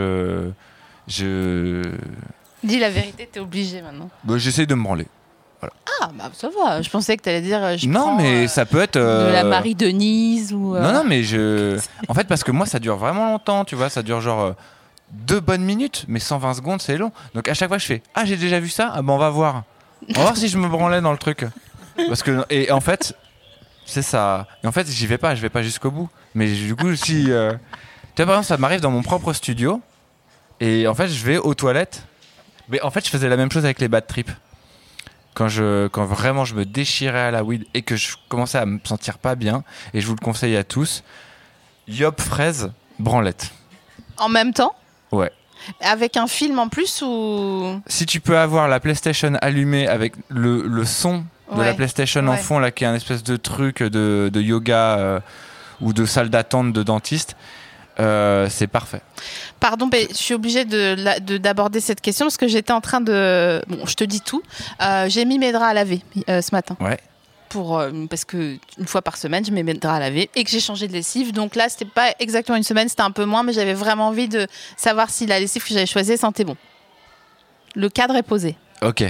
Dis la vérité, t'es obligé maintenant. j'essaye de me branler. Ah, bah ça va. Je pensais que t'allais dire. Non, mais ça peut être. De la Marie-Denise ou. Non, mais en fait, parce que moi, ça dure vraiment longtemps, tu vois. Ça dure genre 2 bonnes minutes, mais 120 secondes, c'est long. Donc à chaque fois, je fais ah, j'ai déjà vu ça. Ah, bon, on va voir. On va voir si je me branlais dans le truc. Parce que et en fait, c'est ça. Et en fait, je vais pas jusqu'au bout. Mais du coup, si tu vois, par exemple, ça m'arrive dans mon propre studio, et en fait, je vais aux toilettes. Mais en fait, je faisais la même chose avec les bad trips. Quand vraiment je me déchirais à la weed et que je commençais à me sentir pas bien, et je vous le conseille à tous, Yop fraise branlette. En même temps ? Ouais. Avec un film en plus ou. Si tu peux avoir la PlayStation allumée avec le son de la PlayStation en fond, là, qui est un espèce de truc de yoga ou de salle d'attente de dentiste, c'est parfait. Pardon, mais je suis obligée d'aborder cette question parce que j'étais en train de... Bon, je te dis tout. J'ai mis mes draps à laver ce matin. Ouais. Parce que une fois par semaine, je mets mes draps à laver et que j'ai changé de lessive. Donc là, c'était pas exactement une semaine, c'était un peu moins, mais j'avais vraiment envie de savoir si la lessive que j'avais choisie sentait bon. Le cadre est posé. Ok.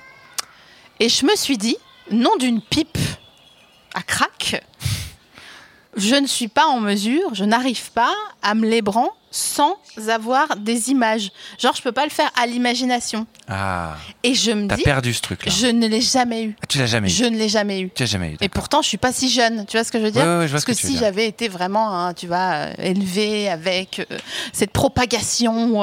Et je me suis dit, nom d'une pipe à crack, je ne suis pas en mesure, je n'arrive pas à me lébran sans avoir des images. Genre, je peux pas le faire à l'imagination. Ah. Et je me dis... T'as perdu ce truc-là. Je ne l'ai jamais eu. Ah, tu l'as jamais eu. Je ne l'ai jamais eu. Tu l'as jamais eu. Et pourtant, je suis pas si jeune. Tu vois ce que je veux dire ? Ouais, je vois Parce que si j'avais été vraiment, tu vois, élevée avec cette propagation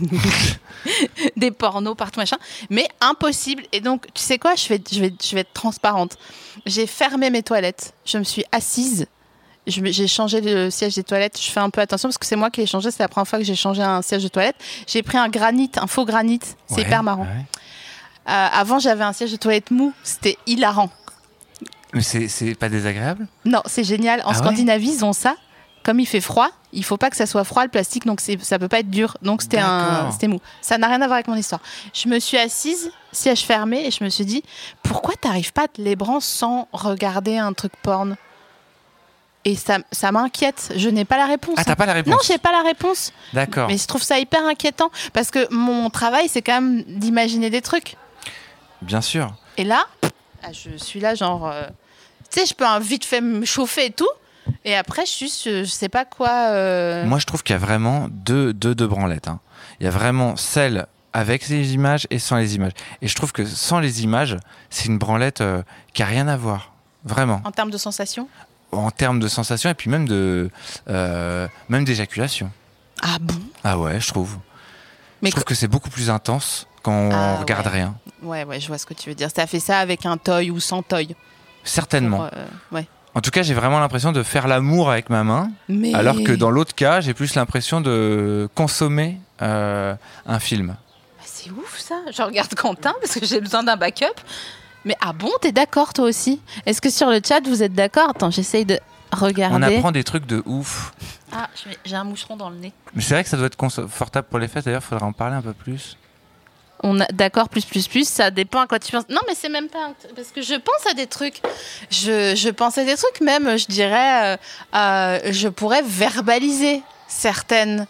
des pornos partout, machin, mais impossible. Et donc, tu sais quoi ? Je vais être transparente. J'ai fermé mes toilettes. Je me suis assise. J'ai changé le siège des toilettes. Je fais un peu attention parce que c'est moi qui l'ai changé. C'est la première fois que j'ai changé un siège de toilette. J'ai pris un faux granit. C'est hyper marrant. Ouais. Avant, j'avais un siège de toilette mou. C'était hilarant. Mais c'est pas désagréable ? Non, c'est génial. En Scandinavie, ils ont ça. Comme il fait froid, il faut pas que ça soit froid le plastique, donc ça peut pas être dur. Donc c'était mou. Ça n'a rien à voir avec mon histoire. Je me suis assise, siège fermé, et je me suis dit pourquoi t'arrives pas à te lébran sans regarder un truc porn ? Et ça m'inquiète. Je n'ai pas la réponse. Ah, t'as pas la réponse ? Non, j'ai pas la réponse. D'accord. Mais je trouve ça hyper inquiétant parce que mon travail, c'est quand même d'imaginer des trucs. Bien sûr. Et là, je suis là genre, tu sais, je peux vite fait me chauffer et tout. Et après, je sais pas quoi. Moi, je trouve qu'il y a vraiment deux branlettes. Hein. Il y a vraiment celle avec les images et sans les images. Et je trouve que sans les images, c'est une branlette qui a rien à voir. Vraiment. En termes de sensations ? En termes de sensations et puis même d'éjaculation. Ah bon ? Ah ouais, je trouve. Mais je trouve que c'est beaucoup plus intense quand on regarde rien. Ouais, je vois ce que tu veux dire. Ça fait ça avec un toy ou sans toy ? Certainement. Ouais. En tout cas, j'ai vraiment l'impression de faire l'amour avec ma main, alors que dans l'autre cas, j'ai plus l'impression de consommer un film. C'est ouf ça. Je regarde Quentin parce que j'ai besoin d'un backup. Mais ah bon, t'es d'accord toi aussi ? Est-ce que sur le chat, vous êtes d'accord ? Attends, j'essaye de regarder. On apprend des trucs de ouf. Ah, j'ai un moucheron dans le nez. Mais c'est vrai que ça doit être confortable pour les fesses. D'ailleurs, il faudrait en parler un peu plus. D'accord, plus, ça dépend à quoi tu penses. Non, mais c'est même pas... Parce que je pense à des trucs. Je pense à des trucs même, je dirais... je pourrais verbaliser certaines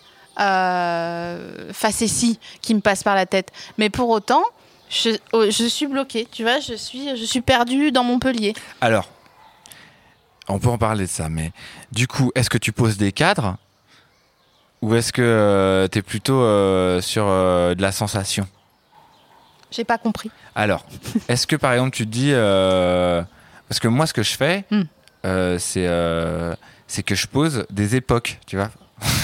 facéties qui me passent par la tête. Mais pour autant, je suis bloquée. Tu vois, je suis perdue dans Montpellier. Alors, on peut en parler de ça, mais du coup, est-ce que tu poses des cadres ou est-ce que tu es plutôt sur de la sensation ? J'ai pas compris. Alors, est-ce que par exemple tu te dis... parce que moi ce que je fais, c'est que je pose des époques, tu vois.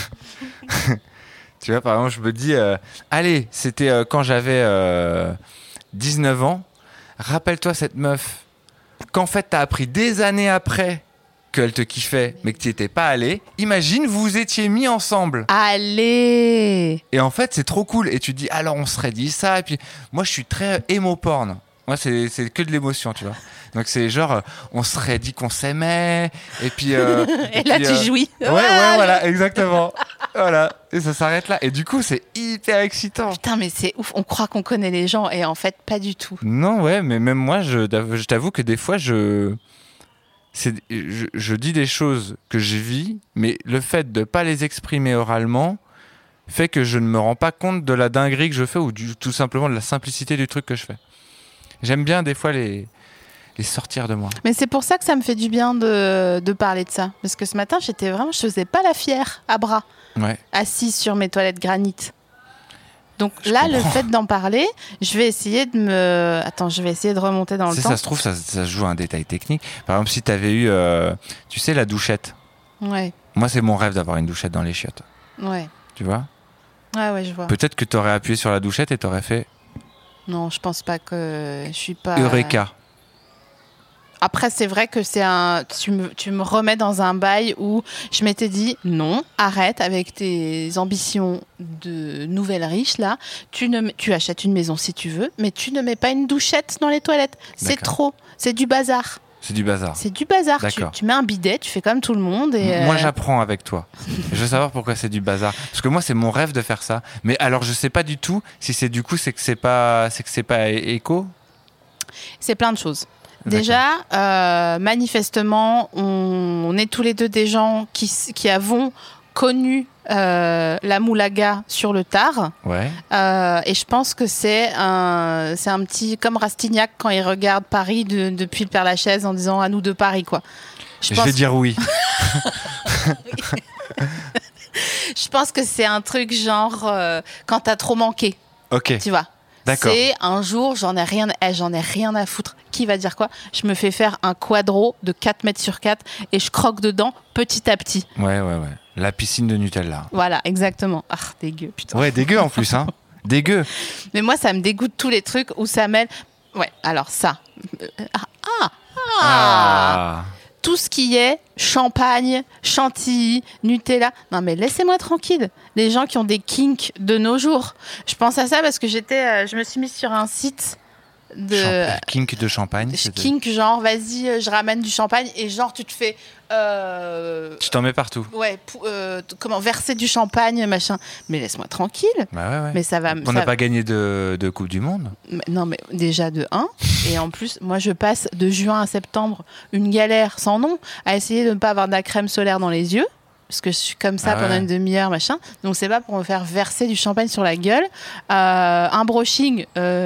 Tu vois, par exemple, je me dis, allez, c'était quand j'avais 19 ans. Rappelle-toi cette meuf qu'en fait, t'as appris des années après qu'elle te kiffait, mais que tu n'y étais pas allé. Imagine, vous vous étiez mis ensemble. Allez. Et en fait, c'est trop cool. Et tu te dis, alors on serait dit ça. Et puis, moi, je suis très émo-porn. Moi, c'est que de l'émotion, tu vois. Donc, c'est genre, on serait dit qu'on s'aimait. Et puis. Et là, tu jouis. Ouais, voilà, exactement. Voilà. Et ça s'arrête là. Et du coup, c'est hyper excitant. Putain, mais c'est ouf. On croit qu'on connaît les gens et en fait, pas du tout. Non, ouais, mais même moi, je t'avoue que des fois, je dis des choses que je vis, mais le fait de ne pas les exprimer oralement fait que je ne me rends pas compte de la dinguerie que je fais ou tout simplement de la simplicité du truc que je fais. J'aime bien des fois les sortir de moi. Mais c'est pour ça que ça me fait du bien de parler de ça. Parce que ce matin, je faisais pas la fière à bras, assise sur mes toilettes granit. Donc le fait d'en parler, je vais essayer de remonter dans le temps. Ça se trouve, ça se joue à un détail technique. Par exemple, si tu avais eu, tu sais, la douchette. Ouais. Moi, c'est mon rêve d'avoir une douchette dans les chiottes. Ouais. Tu vois ? Ouais, je vois. Peut-être que tu aurais appuyé sur la douchette et tu aurais fait... Non, je pense pas que je suis pas... Eureka. Après, c'est vrai que tu me remets dans un bail où je m'étais dit non, arrête avec tes ambitions de nouvelle riche là. Tu achètes une maison si tu veux, mais tu ne mets pas une douchette dans les toilettes. C'est D'accord. trop. C'est du bazar. C'est du bazar. C'est du bazar. D'accord. Tu mets un bidet, tu fais comme tout le monde. Et Moi, j'apprends avec toi. Je veux savoir pourquoi c'est du bazar. Parce que moi, c'est mon rêve de faire ça. Mais alors, je sais pas du tout si c'est du coup, c'est que c'est pas éco. C'est plein de choses. Déjà, manifestement, on est tous les deux des gens qui avons connu la moulaga sur le tard. Ouais. Et je pense que c'est un petit... Comme Rastignac quand il regarde Paris depuis le Père-Lachaise en disant « à nous de Paris », quoi. Je vais dire oui. Je pense que c'est un truc genre quand t'as trop manqué. Ok. Tu vois. D'accord. C'est un jour, j'en ai rien à foutre. Qui va dire quoi ? Je me fais faire un quadro de 4 mètres sur 4 et je croque dedans petit à petit. Ouais. La piscine de Nutella. Voilà, exactement. Ah, dégueu, putain. Ouais, dégueu en plus, hein. Dégueu. Mais moi, ça me dégoûte tous les trucs où ça mêle... Ouais, alors ça. Tout ce qui est champagne, chantilly, Nutella. Non mais laissez-moi tranquille. Les gens qui ont des kinks de nos jours. Je pense à ça parce que je me suis mise sur un site de... Kink de champagne. Kink genre, vas-y, je ramène du champagne et genre tu te fais... Tu t'en mets partout. Ouais, verser du champagne, machin. Mais laisse-moi tranquille. Bah ouais. Mais ça va... On n'a pas gagné de Coupe du Monde. Non, mais déjà de 1. Et en plus, moi, je passe de juin à septembre une galère sans nom à essayer de ne pas avoir de la crème solaire dans les yeux. Parce que je suis comme ça pendant une demi-heure, machin. Donc, c'est pas pour me faire verser du champagne sur la gueule. Un brushing,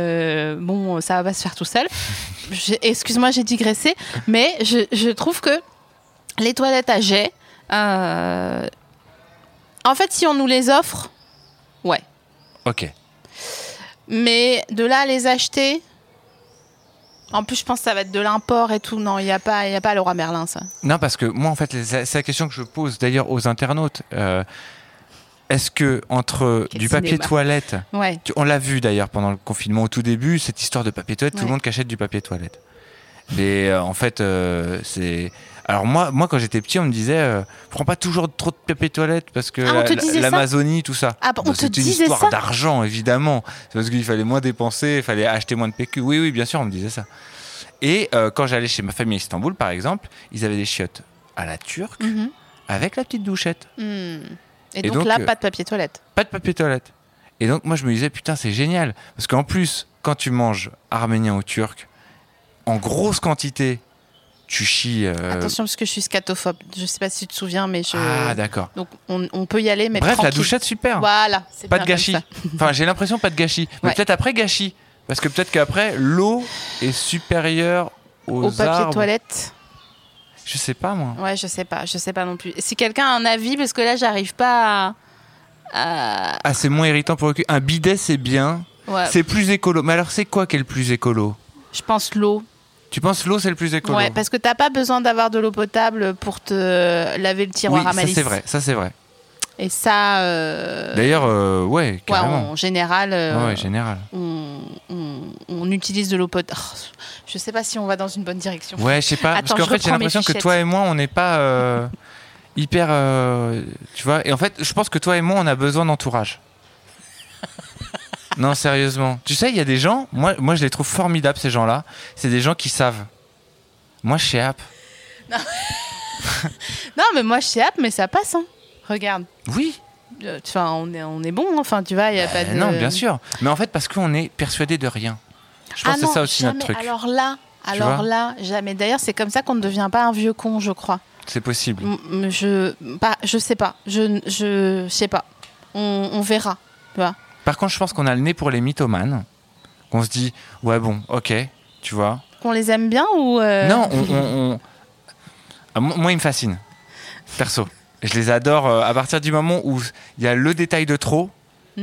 ça va pas se faire tout seul. Excuse-moi, j'ai digressé. Mais je trouve que les toilettes à jet, en fait, si on nous les offre, ouais. Ok. Mais de là à les acheter... En plus, je pense que ça va être de l'import et tout. Non, il n'y a pas Leroy Merlin, ça. Non, parce que moi, en fait, c'est la question que je pose d'ailleurs aux internautes. Est-ce que entre du papier toilette, on l'a vu d'ailleurs pendant le confinement au tout début, cette histoire de papier toilette, tout le monde achète du papier toilette. Mais en fait, c'est... Alors moi, quand j'étais petit, on me disait prends pas toujours trop de papier toilette parce que l'Amazonie, tout ça. Ah, on te c'était une disait histoire ça d'argent, évidemment. C'est parce qu'il fallait moins dépenser, il fallait acheter moins de PQ. Oui, bien sûr, on me disait ça. Et quand j'allais chez ma famille à Istanbul, par exemple, ils avaient des chiottes à la turque avec la petite douchette. Et donc là, pas de papier toilette. Pas de papier toilette. Et donc moi, je me disais, putain, c'est génial. Parce qu'en plus, quand tu manges arménien ou turc, en grosse quantité, tu chies... Attention, parce que je suis scatophobe. Je sais pas si tu te souviens, mais je... Ah, d'accord. Donc, on peut y aller, mais bref, tranquille. la douchette, super. Voilà. C'est pas bien de gâchis. Enfin, j'ai l'impression pas de gâchis. Mais peut-être après gâchis. Parce que peut-être qu'après, l'eau est supérieure au papier toilette. Je sais pas, moi. Ouais, je sais pas non plus. Si quelqu'un a un avis, parce que là, j'arrive pas à... Ah, c'est moins irritant pour le cul. Un bidet, c'est bien. Ouais. C'est plus écolo. Mais alors, c'est quoi qui est le plus écolo ? Je pense l'eau. Tu penses l'eau, c'est le plus écolo? Ouais, parce que t'as pas besoin d'avoir de l'eau potable pour te laver le tiroir à malice. ça c'est vrai. Et ça... D'ailleurs, ouais, carrément. En général, général. on utilise de l'eau potable. Je sais pas si on va dans une bonne direction. Ouais, je sais pas. Attends, parce qu'en fait, j'ai l'impression que toi et moi, on n'est pas hyper... tu vois. Et en fait, je pense que toi et moi, on a besoin d'entourage. Non, sérieusement. Tu sais, il y a des gens, moi je les trouve formidables, ces gens-là. C'est des gens qui savent. Moi, je chiappe. Non, mais moi, je chiappe, mais ça passe. Hein. Regarde. Oui. Enfin, on est bon. Enfin, tu vois, il y a pas de... Non, bien sûr. Mais en fait, parce qu'on est persuadé de rien. Je pense que c'est ça aussi jamais. notre truc. Alors là, jamais. D'ailleurs, c'est comme ça qu'on ne devient pas un vieux con, je crois. C'est possible. Je sais pas. Je sais pas. On verra. Tu vois. Par contre, je pense qu'on a le nez pour les mythomanes. Qu'on se dit, ouais, bon, ok, tu vois. Qu'on les aime bien ou... Non, moi, ils me fascinent. Perso. Je les adore à partir du moment où il y a le détail de trop.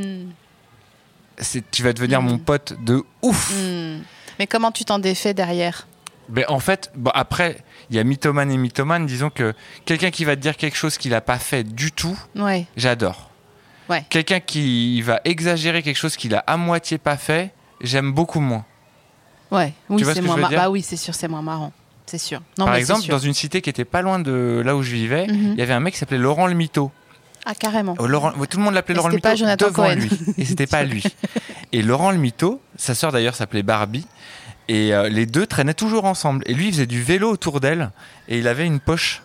Tu vas devenir mon pote de ouf. Mais comment tu t'en défais derrière? Ben, en fait, après, il y a mythomane et mythomane. Disons que quelqu'un qui va te dire quelque chose qu'il n'a pas fait du tout, j'adore. Ouais. Quelqu'un qui va exagérer quelque chose qu'il a à moitié pas fait, j'aime beaucoup moins. Ouais, oui, c'est moins marrant. Bah oui, c'est sûr, c'est moins marrant. C'est sûr. Non, Par exemple, dans une cité qui était pas loin de là où je vivais, il y avait un mec qui s'appelait Laurent le Mytho. Ah, carrément. Tout le monde l'appelait Laurent le Mytho pas Jonathan devant Cohen. lui. Et c'était pas lui. Et Laurent le Mytho, sa sœur d'ailleurs s'appelait Barbie. Et les deux traînaient toujours ensemble. Et lui, il faisait du vélo autour d'elle. Et il avait une poche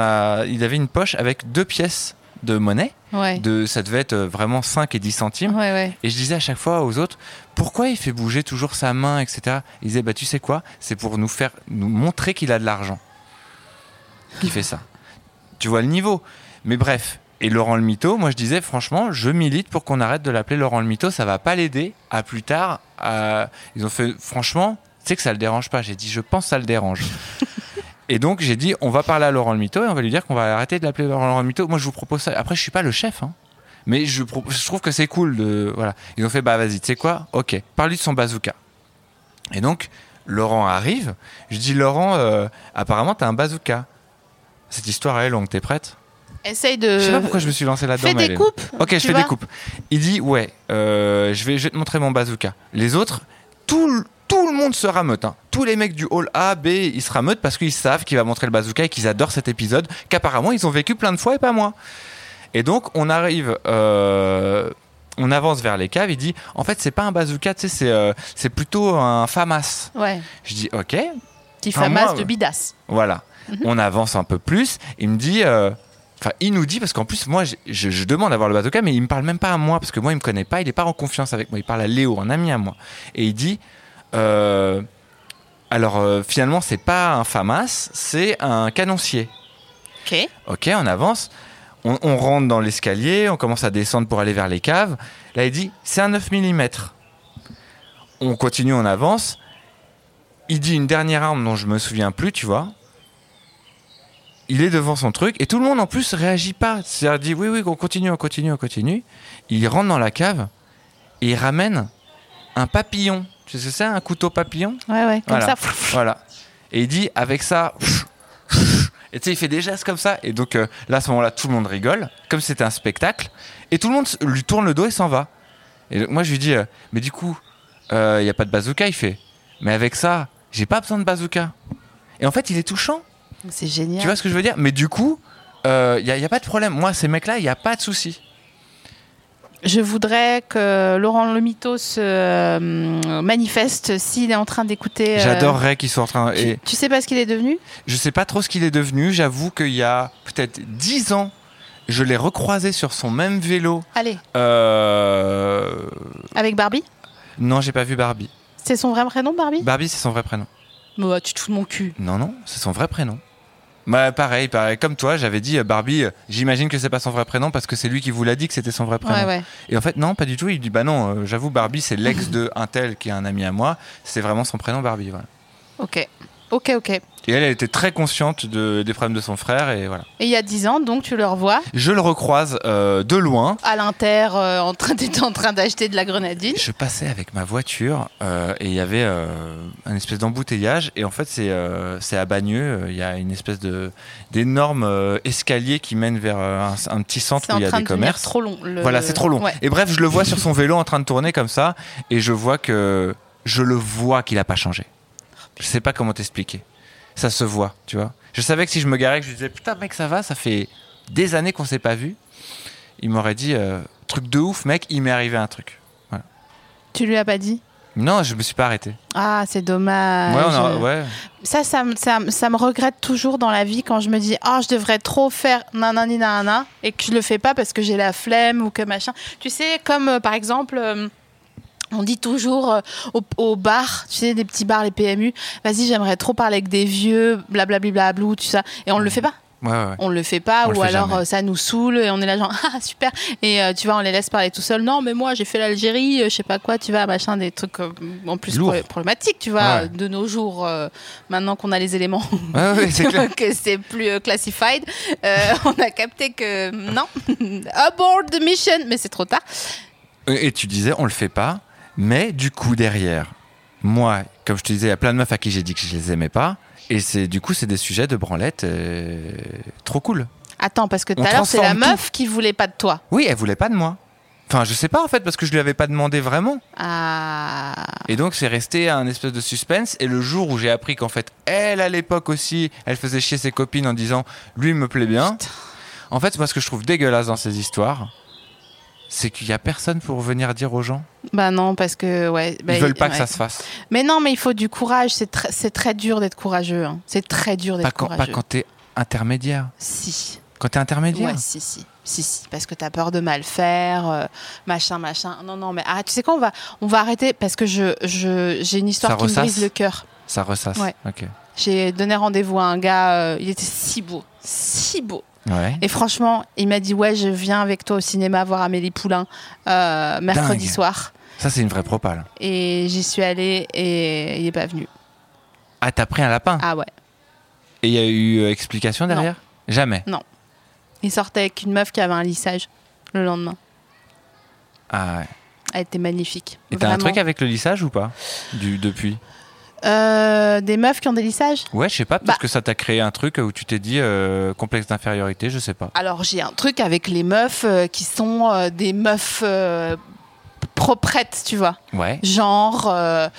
avec 2 pièces de monnaie. Ouais. Ça devait être vraiment 5 et 10 centimes. Ouais. Et je disais à chaque fois aux autres, pourquoi il fait bouger toujours sa main, etc. Il disait, tu sais quoi, c'est pour nous montrer qu'il a de l'argent. Qu'il fait ça. Tu vois le niveau. Mais bref. Et Laurent le Mytho, moi je disais, franchement, je milite pour qu'on arrête de l'appeler Laurent le Mytho. Ça va pas l'aider à plus tard. Ils ont fait, franchement, tu sais que ça le dérange pas. J'ai dit, je pense que ça le dérange. Et donc j'ai dit, on va parler à Laurent le Mytho et on va lui dire qu'on va arrêter de l'appeler Laurent le Mytho. Moi je vous propose ça. Après je suis pas le chef, hein. Mais je trouve que c'est cool de... Voilà. Ils ont fait, vas-y, tu sais quoi, ok, parle-lui de son bazooka. Et donc Laurent arrive. Je dis, Laurent, apparemment t'as un bazooka. Cette histoire elle est longue, t'es prête? Essaye de... Je sais pas pourquoi je me suis lancé là-dedans. Fais des coupes. Ok, je fais des coupes. Il dit, ouais, je vais te montrer mon bazooka. Les autres, tout le monde se rameute. Hein. Tous les mecs du hall A, B, ils se rameutent parce qu'ils savent qu'il va montrer le bazooka et qu'ils adorent cet épisode, qu'apparemment ils ont vécu plein de fois et pas moi. Et donc on arrive, on avance vers les caves. Il dit, en fait c'est pas un bazooka, tu sais, c'est plutôt un FAMAS. Ouais. Je dis, ok. Petit FAMAS de bidasse. Voilà. On avance un peu plus. Il me dit... Enfin, il nous dit, parce qu'en plus, moi, je demande d'avoir le bazooka, mais il me parle même pas à moi, parce que moi, il me connaît pas, il est pas en confiance avec moi. Il parle à Léo, un ami à moi. Et il dit, finalement, c'est pas un FAMAS, c'est un canoncier. Ok, on avance. On rentre dans l'escalier, on commence à descendre pour aller vers les caves. Là, il dit, c'est un 9 mm. On continue, on avance. Il dit une dernière arme dont je me souviens plus, tu vois. Il est devant son truc et tout le monde en plus réagit pas. C'est-à-dire dit oui, on continue. Il rentre dans la cave et il ramène un papillon. Tu sais ça, un couteau papillon? Ouais, comme ça. Voilà. Et il dit avec ça. Et tu sais, il fait des gestes comme ça. Et donc là, à ce moment-là, tout le monde rigole, comme si c'était un spectacle. Et tout le monde lui tourne le dos et s'en va. Et donc, moi, je lui dis mais du coup, il n'y a pas de bazooka. Il fait mais avec ça, j'ai pas besoin de bazooka. Et en fait, il est touchant. C'est génial. Tu vois ce que je veux dire? Mais du coup, y a pas de problème. Moi, ces mecs-là, il n'y a pas de souci. Je voudrais que Laurent le Mytho se manifeste s'il est en train d'écouter... J'adorerais qu'il soit en train... Tu sais pas ce qu'il est devenu? Je sais pas trop ce qu'il est devenu. J'avoue qu'il y a peut-être 10 ans, je l'ai recroisé sur son même vélo. Allez. Avec Barbie? Non, j'ai pas vu Barbie. C'est son vrai prénom, Barbie? Barbie, c'est son vrai prénom. Bah, tu te fous de mon cul. Non, c'est son vrai prénom. Bah, pareil, comme toi, j'avais dit Barbie, j'imagine que c'est pas son vrai prénom parce que c'est lui qui vous l'a dit que c'était son vrai prénom. Ouais. Et en fait, non, pas du tout. Il dit, non, j'avoue, Barbie, c'est l'ex de un tel qui est un ami à moi. C'est vraiment son prénom, Barbie, voilà. Ok. Ok. Et elle était très consciente des problèmes de son frère et voilà. Et il y a 10 ans, donc tu le revois Je le recroise de loin. à l'Inter, t'étais en train d'acheter de la grenadine. Je passais avec ma voiture et il y avait un espèce d'embouteillage et en fait c'est à Bagneux, il y a une espèce d'énorme escalier qui mène vers un petit centre où il y a des commerces. C'est trop long. Voilà, c'est trop long. Ouais. Et bref, je le vois sur son vélo en train de tourner comme ça et je le vois qu'il a pas changé. Je sais pas comment t'expliquer. Ça se voit, tu vois. Je savais que si je me garais, que je lui disais putain mec ça va, ça fait des années qu'on s'est pas vu. Il m'aurait dit truc de ouf mec, il m'est arrivé un truc. Voilà. Tu lui as pas dit? Non, je me suis pas arrêté. Ah, c'est dommage. Ouais. Ça me regrette toujours dans la vie quand je me dis je devrais trop faire nanani nanana et que je le fais pas parce que j'ai la flemme ou que machin. Tu sais, comme par exemple. On dit toujours au bar, tu sais, des petits bars, les PMU, vas-y, j'aimerais trop parler avec des vieux, blablabla, tout ça. Et on le fait pas. Ouais. On le fait pas, On le ou fait alors jamais. ça nous saoule et on est là genre, super. Et tu vois, on les laisse parler tout seul. Non, mais moi, j'ai fait l'Algérie, je sais pas quoi, tu vois, machin, des trucs en plus Lourd. problématiques, tu vois, Ouais. de nos jours, maintenant qu'on a les éléments. Ouais, c'est clair. Que c'est plus classified, on a capté que non, aboard the mission, mais c'est trop tard. Et tu disais, on le fait pas, mais du coup, derrière, moi, comme je te disais, il y a plein de meufs à qui j'ai dit que je les aimais pas, et c'est des sujets de branlette trop cool. Attends, parce que tout On à l'heure, c'est la transforme meuf qui voulait pas de toi. Oui, elle voulait pas de moi. Enfin, je sais pas en fait, parce que je lui avais pas demandé vraiment. Ah. Et donc, c'est resté un espèce de suspense. Et le jour où j'ai appris qu'en fait, elle, à l'époque aussi, elle faisait chier ses copines en disant lui me plaît bien. Putain. En fait, moi, ce que je trouve dégueulasse dans ces histoires, c'est qu'il y a personne pour venir dire aux gens. Bah non, parce que Ils veulent pas que ouais. ça se fasse. Mais non, mais il faut du courage. C'est très dur d'être courageux. Hein. C'est très dur d'être Pas courageux. quand t'es intermédiaire. Si. Quand t'es intermédiaire. Ouais, si. Parce que t'as peur de mal faire, machin. Non, mais arrête. Tu sais quoi, on va arrêter parce que j'ai une histoire Ça qui me ressasse brise le cœur. Ça ressasse. Ouais. Ok. J'ai donné rendez-vous à un gars. Il était si beau. Ouais. Et franchement, il m'a dit ouais, je viens avec toi au cinéma voir Amélie Poulain mercredi Dingue. soir. Ça, c'est une vraie propale. Et j'y suis allée et il est pas venu. Ah, t'as pris un lapin. Ah ouais. Et il y a eu explication derrière? Jamais. Il sortait avec une meuf qui avait un lissage le lendemain. Ah ouais. Elle était magnifique. Et t'as un Vraiment. truc avec le lissage ou pas depuis? Des meufs qui ont des lissages? Ouais, je sais pas, peut-être Bah. que ça t'a créé un truc où tu t'es dit complexe d'infériorité, je sais pas. Alors j'ai un truc avec les meufs qui sont des meufs proprettes, tu vois. Ouais. Genre,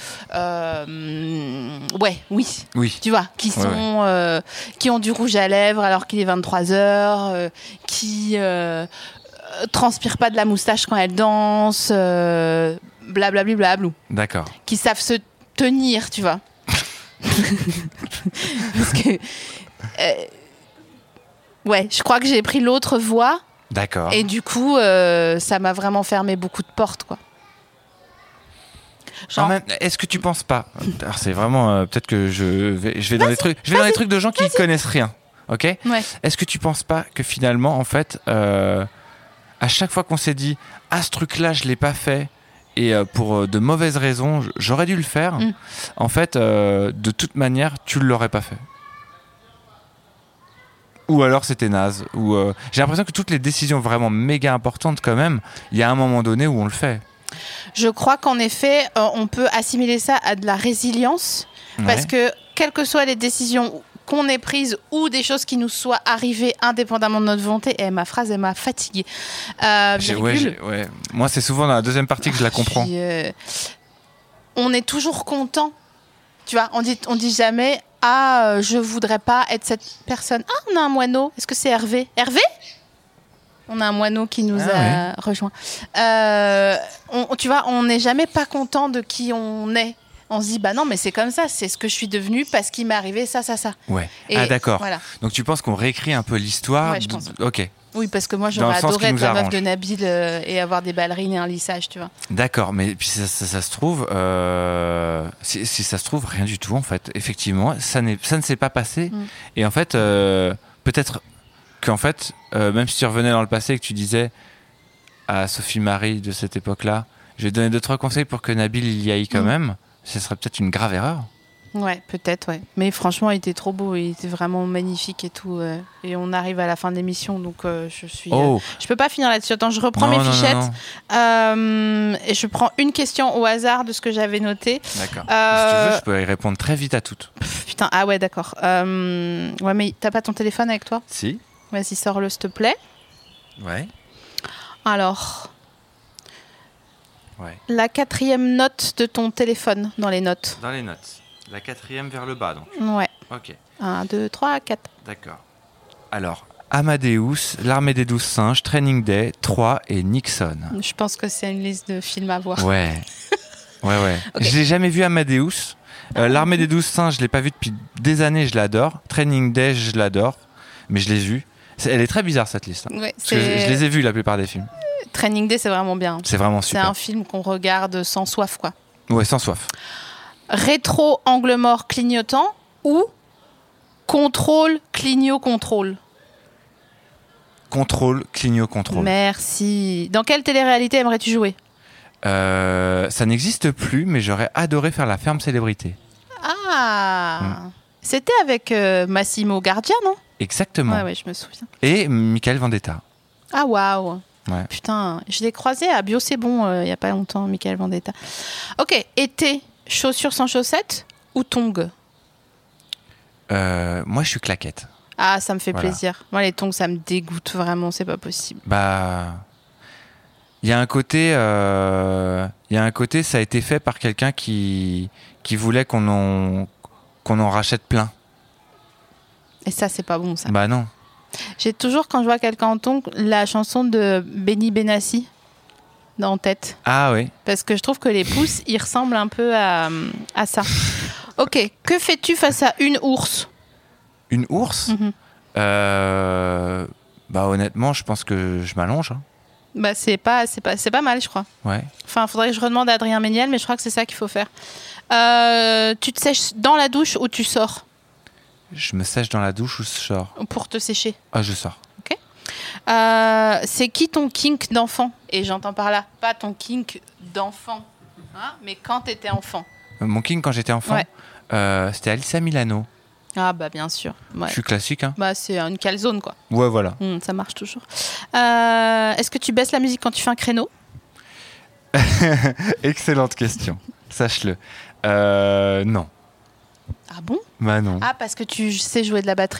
oui. Tu vois, qui sont, qui ont du rouge à lèvres alors qu'il est 23h, qui transpirent pas de la moustache quand elles dansent, blablabla, D'accord. qui savent se tenir, tu vois. Parce que, je crois que j'ai pris l'autre voie D'accord. et du coup, ça m'a vraiment fermé beaucoup de portes, quoi. Quand même, est-ce que tu penses pas? Alors c'est vraiment peut-être que je vais dans les trucs, dans les trucs de gens qui connaissent rien, ok? Ouais. Est-ce que tu penses pas que finalement, en fait, à chaque fois qu'on s'est dit ce truc-là, je l'ai pas fait et pour de mauvaises raisons, j'aurais dû le faire. En fait, de toute manière, tu l'aurais pas fait. Ou alors c'était naze. Ou j'ai l'impression que toutes les décisions vraiment méga importantes, quand même, il y a un moment donné où on le fait. Je crois qu'en effet, on peut assimiler ça à de la résilience, parce que quelles que soient les décisions qu'on ait prises ou des choses qui nous soient arrivées indépendamment de notre volonté, et ma phrase, elle m'a fatiguée. Ouais. Moi, c'est souvent dans la deuxième partie que je la comprends. Puis, on est toujours content, tu vois. On dit jamais je voudrais pas être cette personne. On a un moineau. Est-ce que c'est Hervé? On a un moineau qui nous a rejoint. Tu vois, on n'est jamais pas content de qui on est. On se dit, non, mais c'est comme ça, c'est ce que je suis devenue parce qu'il m'est arrivé ça. Ouais. Et d'accord. voilà. Donc tu penses qu'on réécrit un peu l'histoire? Ouais, je pense. Ok. Oui, parce que moi, Dans le j'aurais sens adoré qui être nous la meuf arrange. de Nabil et avoir des ballerines et un lissage, tu vois. D'accord, mais puis ça se trouve, si ça se trouve, rien du tout, en fait. Effectivement, ça ne s'est pas passé. Et en fait, peut-être qu'en fait, même si tu revenais dans le passé et que tu disais à Sophie Marie de cette époque-là, je vais donner 2-3 conseils pour que Nabil y aille quand même, ce serait peut-être une grave erreur. Ouais, peut-être, ouais. Mais franchement, il était trop beau, il était vraiment magnifique et tout. Et on arrive à la fin de l'émission, donc je suis. Je peux pas finir là-dessus. Attends, je reprends mes fichettes. Et je prends une question au hasard de ce que j'avais noté. D'accord. Si tu veux, je peux y répondre très vite à toutes. Putain, ah ouais, d'accord. Ouais, mais t'as pas ton téléphone avec toi ? Si. Vas-y, sors-le, s'il te plaît. Ouais. Alors. Ouais. La 4e note de ton téléphone dans les notes. Dans les notes. La 4e vers le bas, donc. Ouais. Ok. 1, 2, 3, 4. D'accord. Alors, Amadeus, L'Armée des 12 singes, Training Day, 3 et Nixon. Je pense que c'est une liste de films à voir. Ouais. Ouais. Okay. Je l'ai jamais vu Amadeus. L'Armée des 12 singes, je l'ai pas vu depuis des années, je l'adore. Training Day, je l'adore. Mais je l'ai vu. Elle est très bizarre, cette liste. Ouais, je les ai vus, la plupart des films. Training Day, c'est vraiment bien. C'est vraiment super. C'est un film qu'on regarde sans soif, quoi. Ouais, sans soif. Rétro, angle mort, clignotant ou contrôle, cligno-contrôle. Contrôle, cligno-contrôle. Merci. Dans quelle télé-réalité aimerais-tu jouer ? Ça n'existe plus, mais j'aurais adoré faire La Ferme Célébrité. Ah C'était avec Massimo Gardia, non ? Exactement. Ouais, je me souviens. Et Michael Vendetta. Ah, waouh. Ouais. Putain, je l'ai croisé à Bio C'est Bon il n'y a pas longtemps, Michael Vendetta. Ok, été, chaussures sans chaussettes ou tongs ? Moi, je suis claquette. Ah, ça me fait plaisir. Moi, les tongs, ça me dégoûte vraiment, c'est pas possible. Bah, il y a un côté, ça a été fait par quelqu'un qui voulait qu'on en rachète plein. Et ça, c'est pas bon, ça. Bah non. J'ai toujours, quand je vois quelqu'un en tongs, la chanson de Benny Benassi en tête. Ah oui. Parce que je trouve que les pouces, ils ressemblent un peu à ça. Ok, que fais-tu face à une ours ? Une ours ? Bah honnêtement, je pense que je m'allonge. Hein. Bah c'est pas mal, je crois. Ouais. Enfin, faudrait que je redemande à Adrien Méniel, mais je crois que c'est ça qu'il faut faire. Tu te sèches dans la douche ou tu sors ? Je me sèche dans la douche ou je sors ? Pour te sécher. Ah, je sors. Ok. C'est qui ton kink d'enfant ? Et j'entends par là, pas ton kink d'enfant, hein, mais quand t'étais enfant. Mon king quand j'étais enfant, c'était Alyssa Milano. Ah bah bien sûr. Ouais. Je suis classique, hein. Bah c'est une calzone, quoi. Ouais, voilà. Ça marche toujours. Est-ce que tu baisses la musique quand tu fais un créneau ? Excellente question. Sache-le. Non. Ah bon ? Bah non. Ah, parce que tu sais jouer de la batterie ?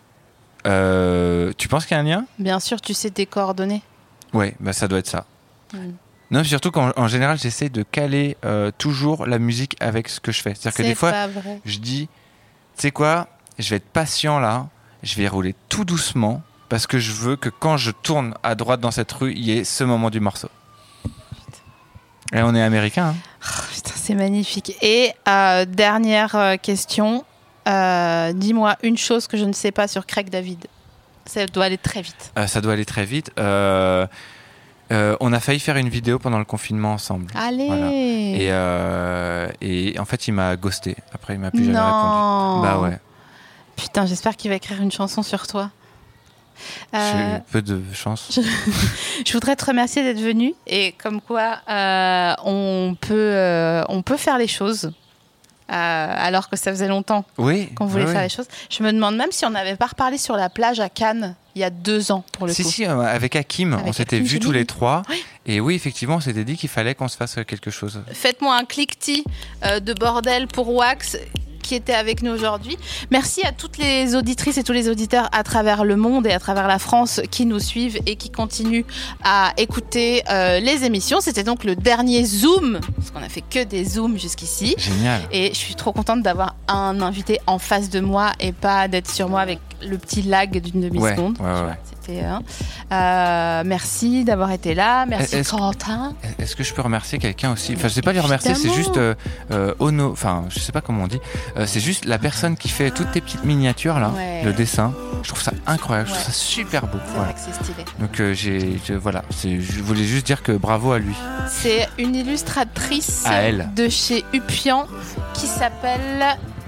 Tu penses qu'il y a un lien ? Bien sûr, tu sais tes coordonnées. Ouais, bah ça doit être ça. Non, surtout qu'en général, j'essaie de caler toujours la musique avec ce que je fais. C'est-à-dire que des fois, je dis, tu sais quoi, je vais être patient là, je vais rouler tout doucement parce que je veux que quand je tourne à droite dans cette rue, il y ait ce moment du morceau. Et on est américain. Hein. Oh, putain, c'est magnifique. Et dernière question, dis-moi une chose que je ne sais pas sur Craig David. Ça doit aller très vite. Ça doit aller très vite. On a failli faire une vidéo pendant le confinement ensemble. Allez. Voilà. Et en fait, il m'a ghosté. Après, il m'a plus jamais répondu. Bah ouais. Putain, j'espère qu'il va écrire une chanson sur toi. J'ai peu de chance. Je voudrais te remercier d'être venu. Et comme quoi, on peut faire les choses. Alors que ça faisait longtemps qu'on voulait faire les choses. Je me demande même si on n'avait pas reparlé sur la plage à Cannes il y a 2 ans pour le coup. Si, avec Hakim, on s'était vus tous les 3. Oui. Et oui, effectivement, on s'était dit qu'il fallait qu'on se fasse quelque chose. Faites-moi un cliquetis de bordel pour Wax qui était avec nous aujourd'hui. Merci à toutes les auditrices et tous les auditeurs à travers le monde et à travers la France qui nous suivent et qui continuent à écouter les émissions. C'était donc le dernier Zoom, parce qu'on a fait que des Zooms jusqu'ici. Génial. Et je suis trop contente d'avoir un invité en face de moi et pas d'être sur moi avec le petit lag d'une demi-seconde. Ouais. C'était, merci d'avoir été là. Merci Quentin. Est-ce que je peux remercier quelqu'un aussi ? Enfin, je sais pas les remercier, c'est juste enfin, je sais pas comment on dit. C'est juste la personne qui fait toutes tes petites miniatures là, le dessin. Je trouve ça incroyable, je trouve ça super beau. C'est vrai que c'est stylé. Donc voilà, je voulais juste dire que bravo à lui. C'est une illustratrice de chez Upian qui s'appelle.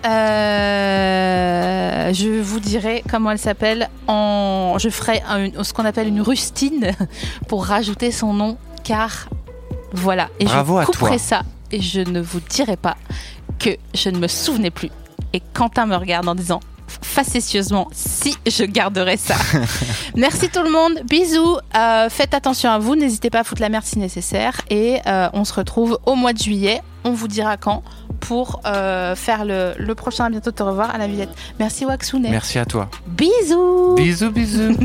Je vous dirai comment elle s'appelle. Je ferai ce qu'on appelle une rustine pour rajouter son nom, car voilà. Et bravo je couperai à toi. Ça et je ne vous dirai pas que je ne me souvenais plus. Et Quentin me regarde en disant facétieusement si je garderai ça. Merci tout le monde, bisous, faites attention à vous, n'hésitez pas à foutre la merde si nécessaire et on se retrouve au mois de juillet, on vous dira quand pour faire le prochain À bientôt de te revoir à la Villette. Merci Waxounet. Merci à toi. Bisous. Bisous.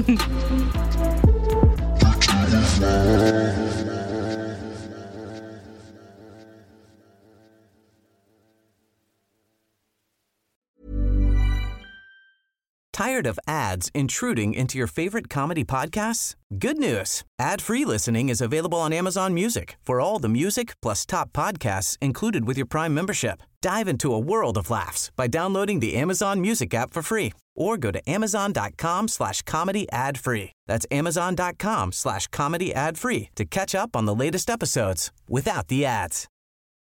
Tired of ads intruding into your favorite comedy podcasts? Good news. Ad-free listening is available on Amazon Music for all the music plus top podcasts included with your Prime membership. Dive into a world of laughs by downloading the Amazon Music app for free or go to amazon.com/comedy ad-free. That's amazon.com/comedy ad-free to catch up on the latest episodes without the ads.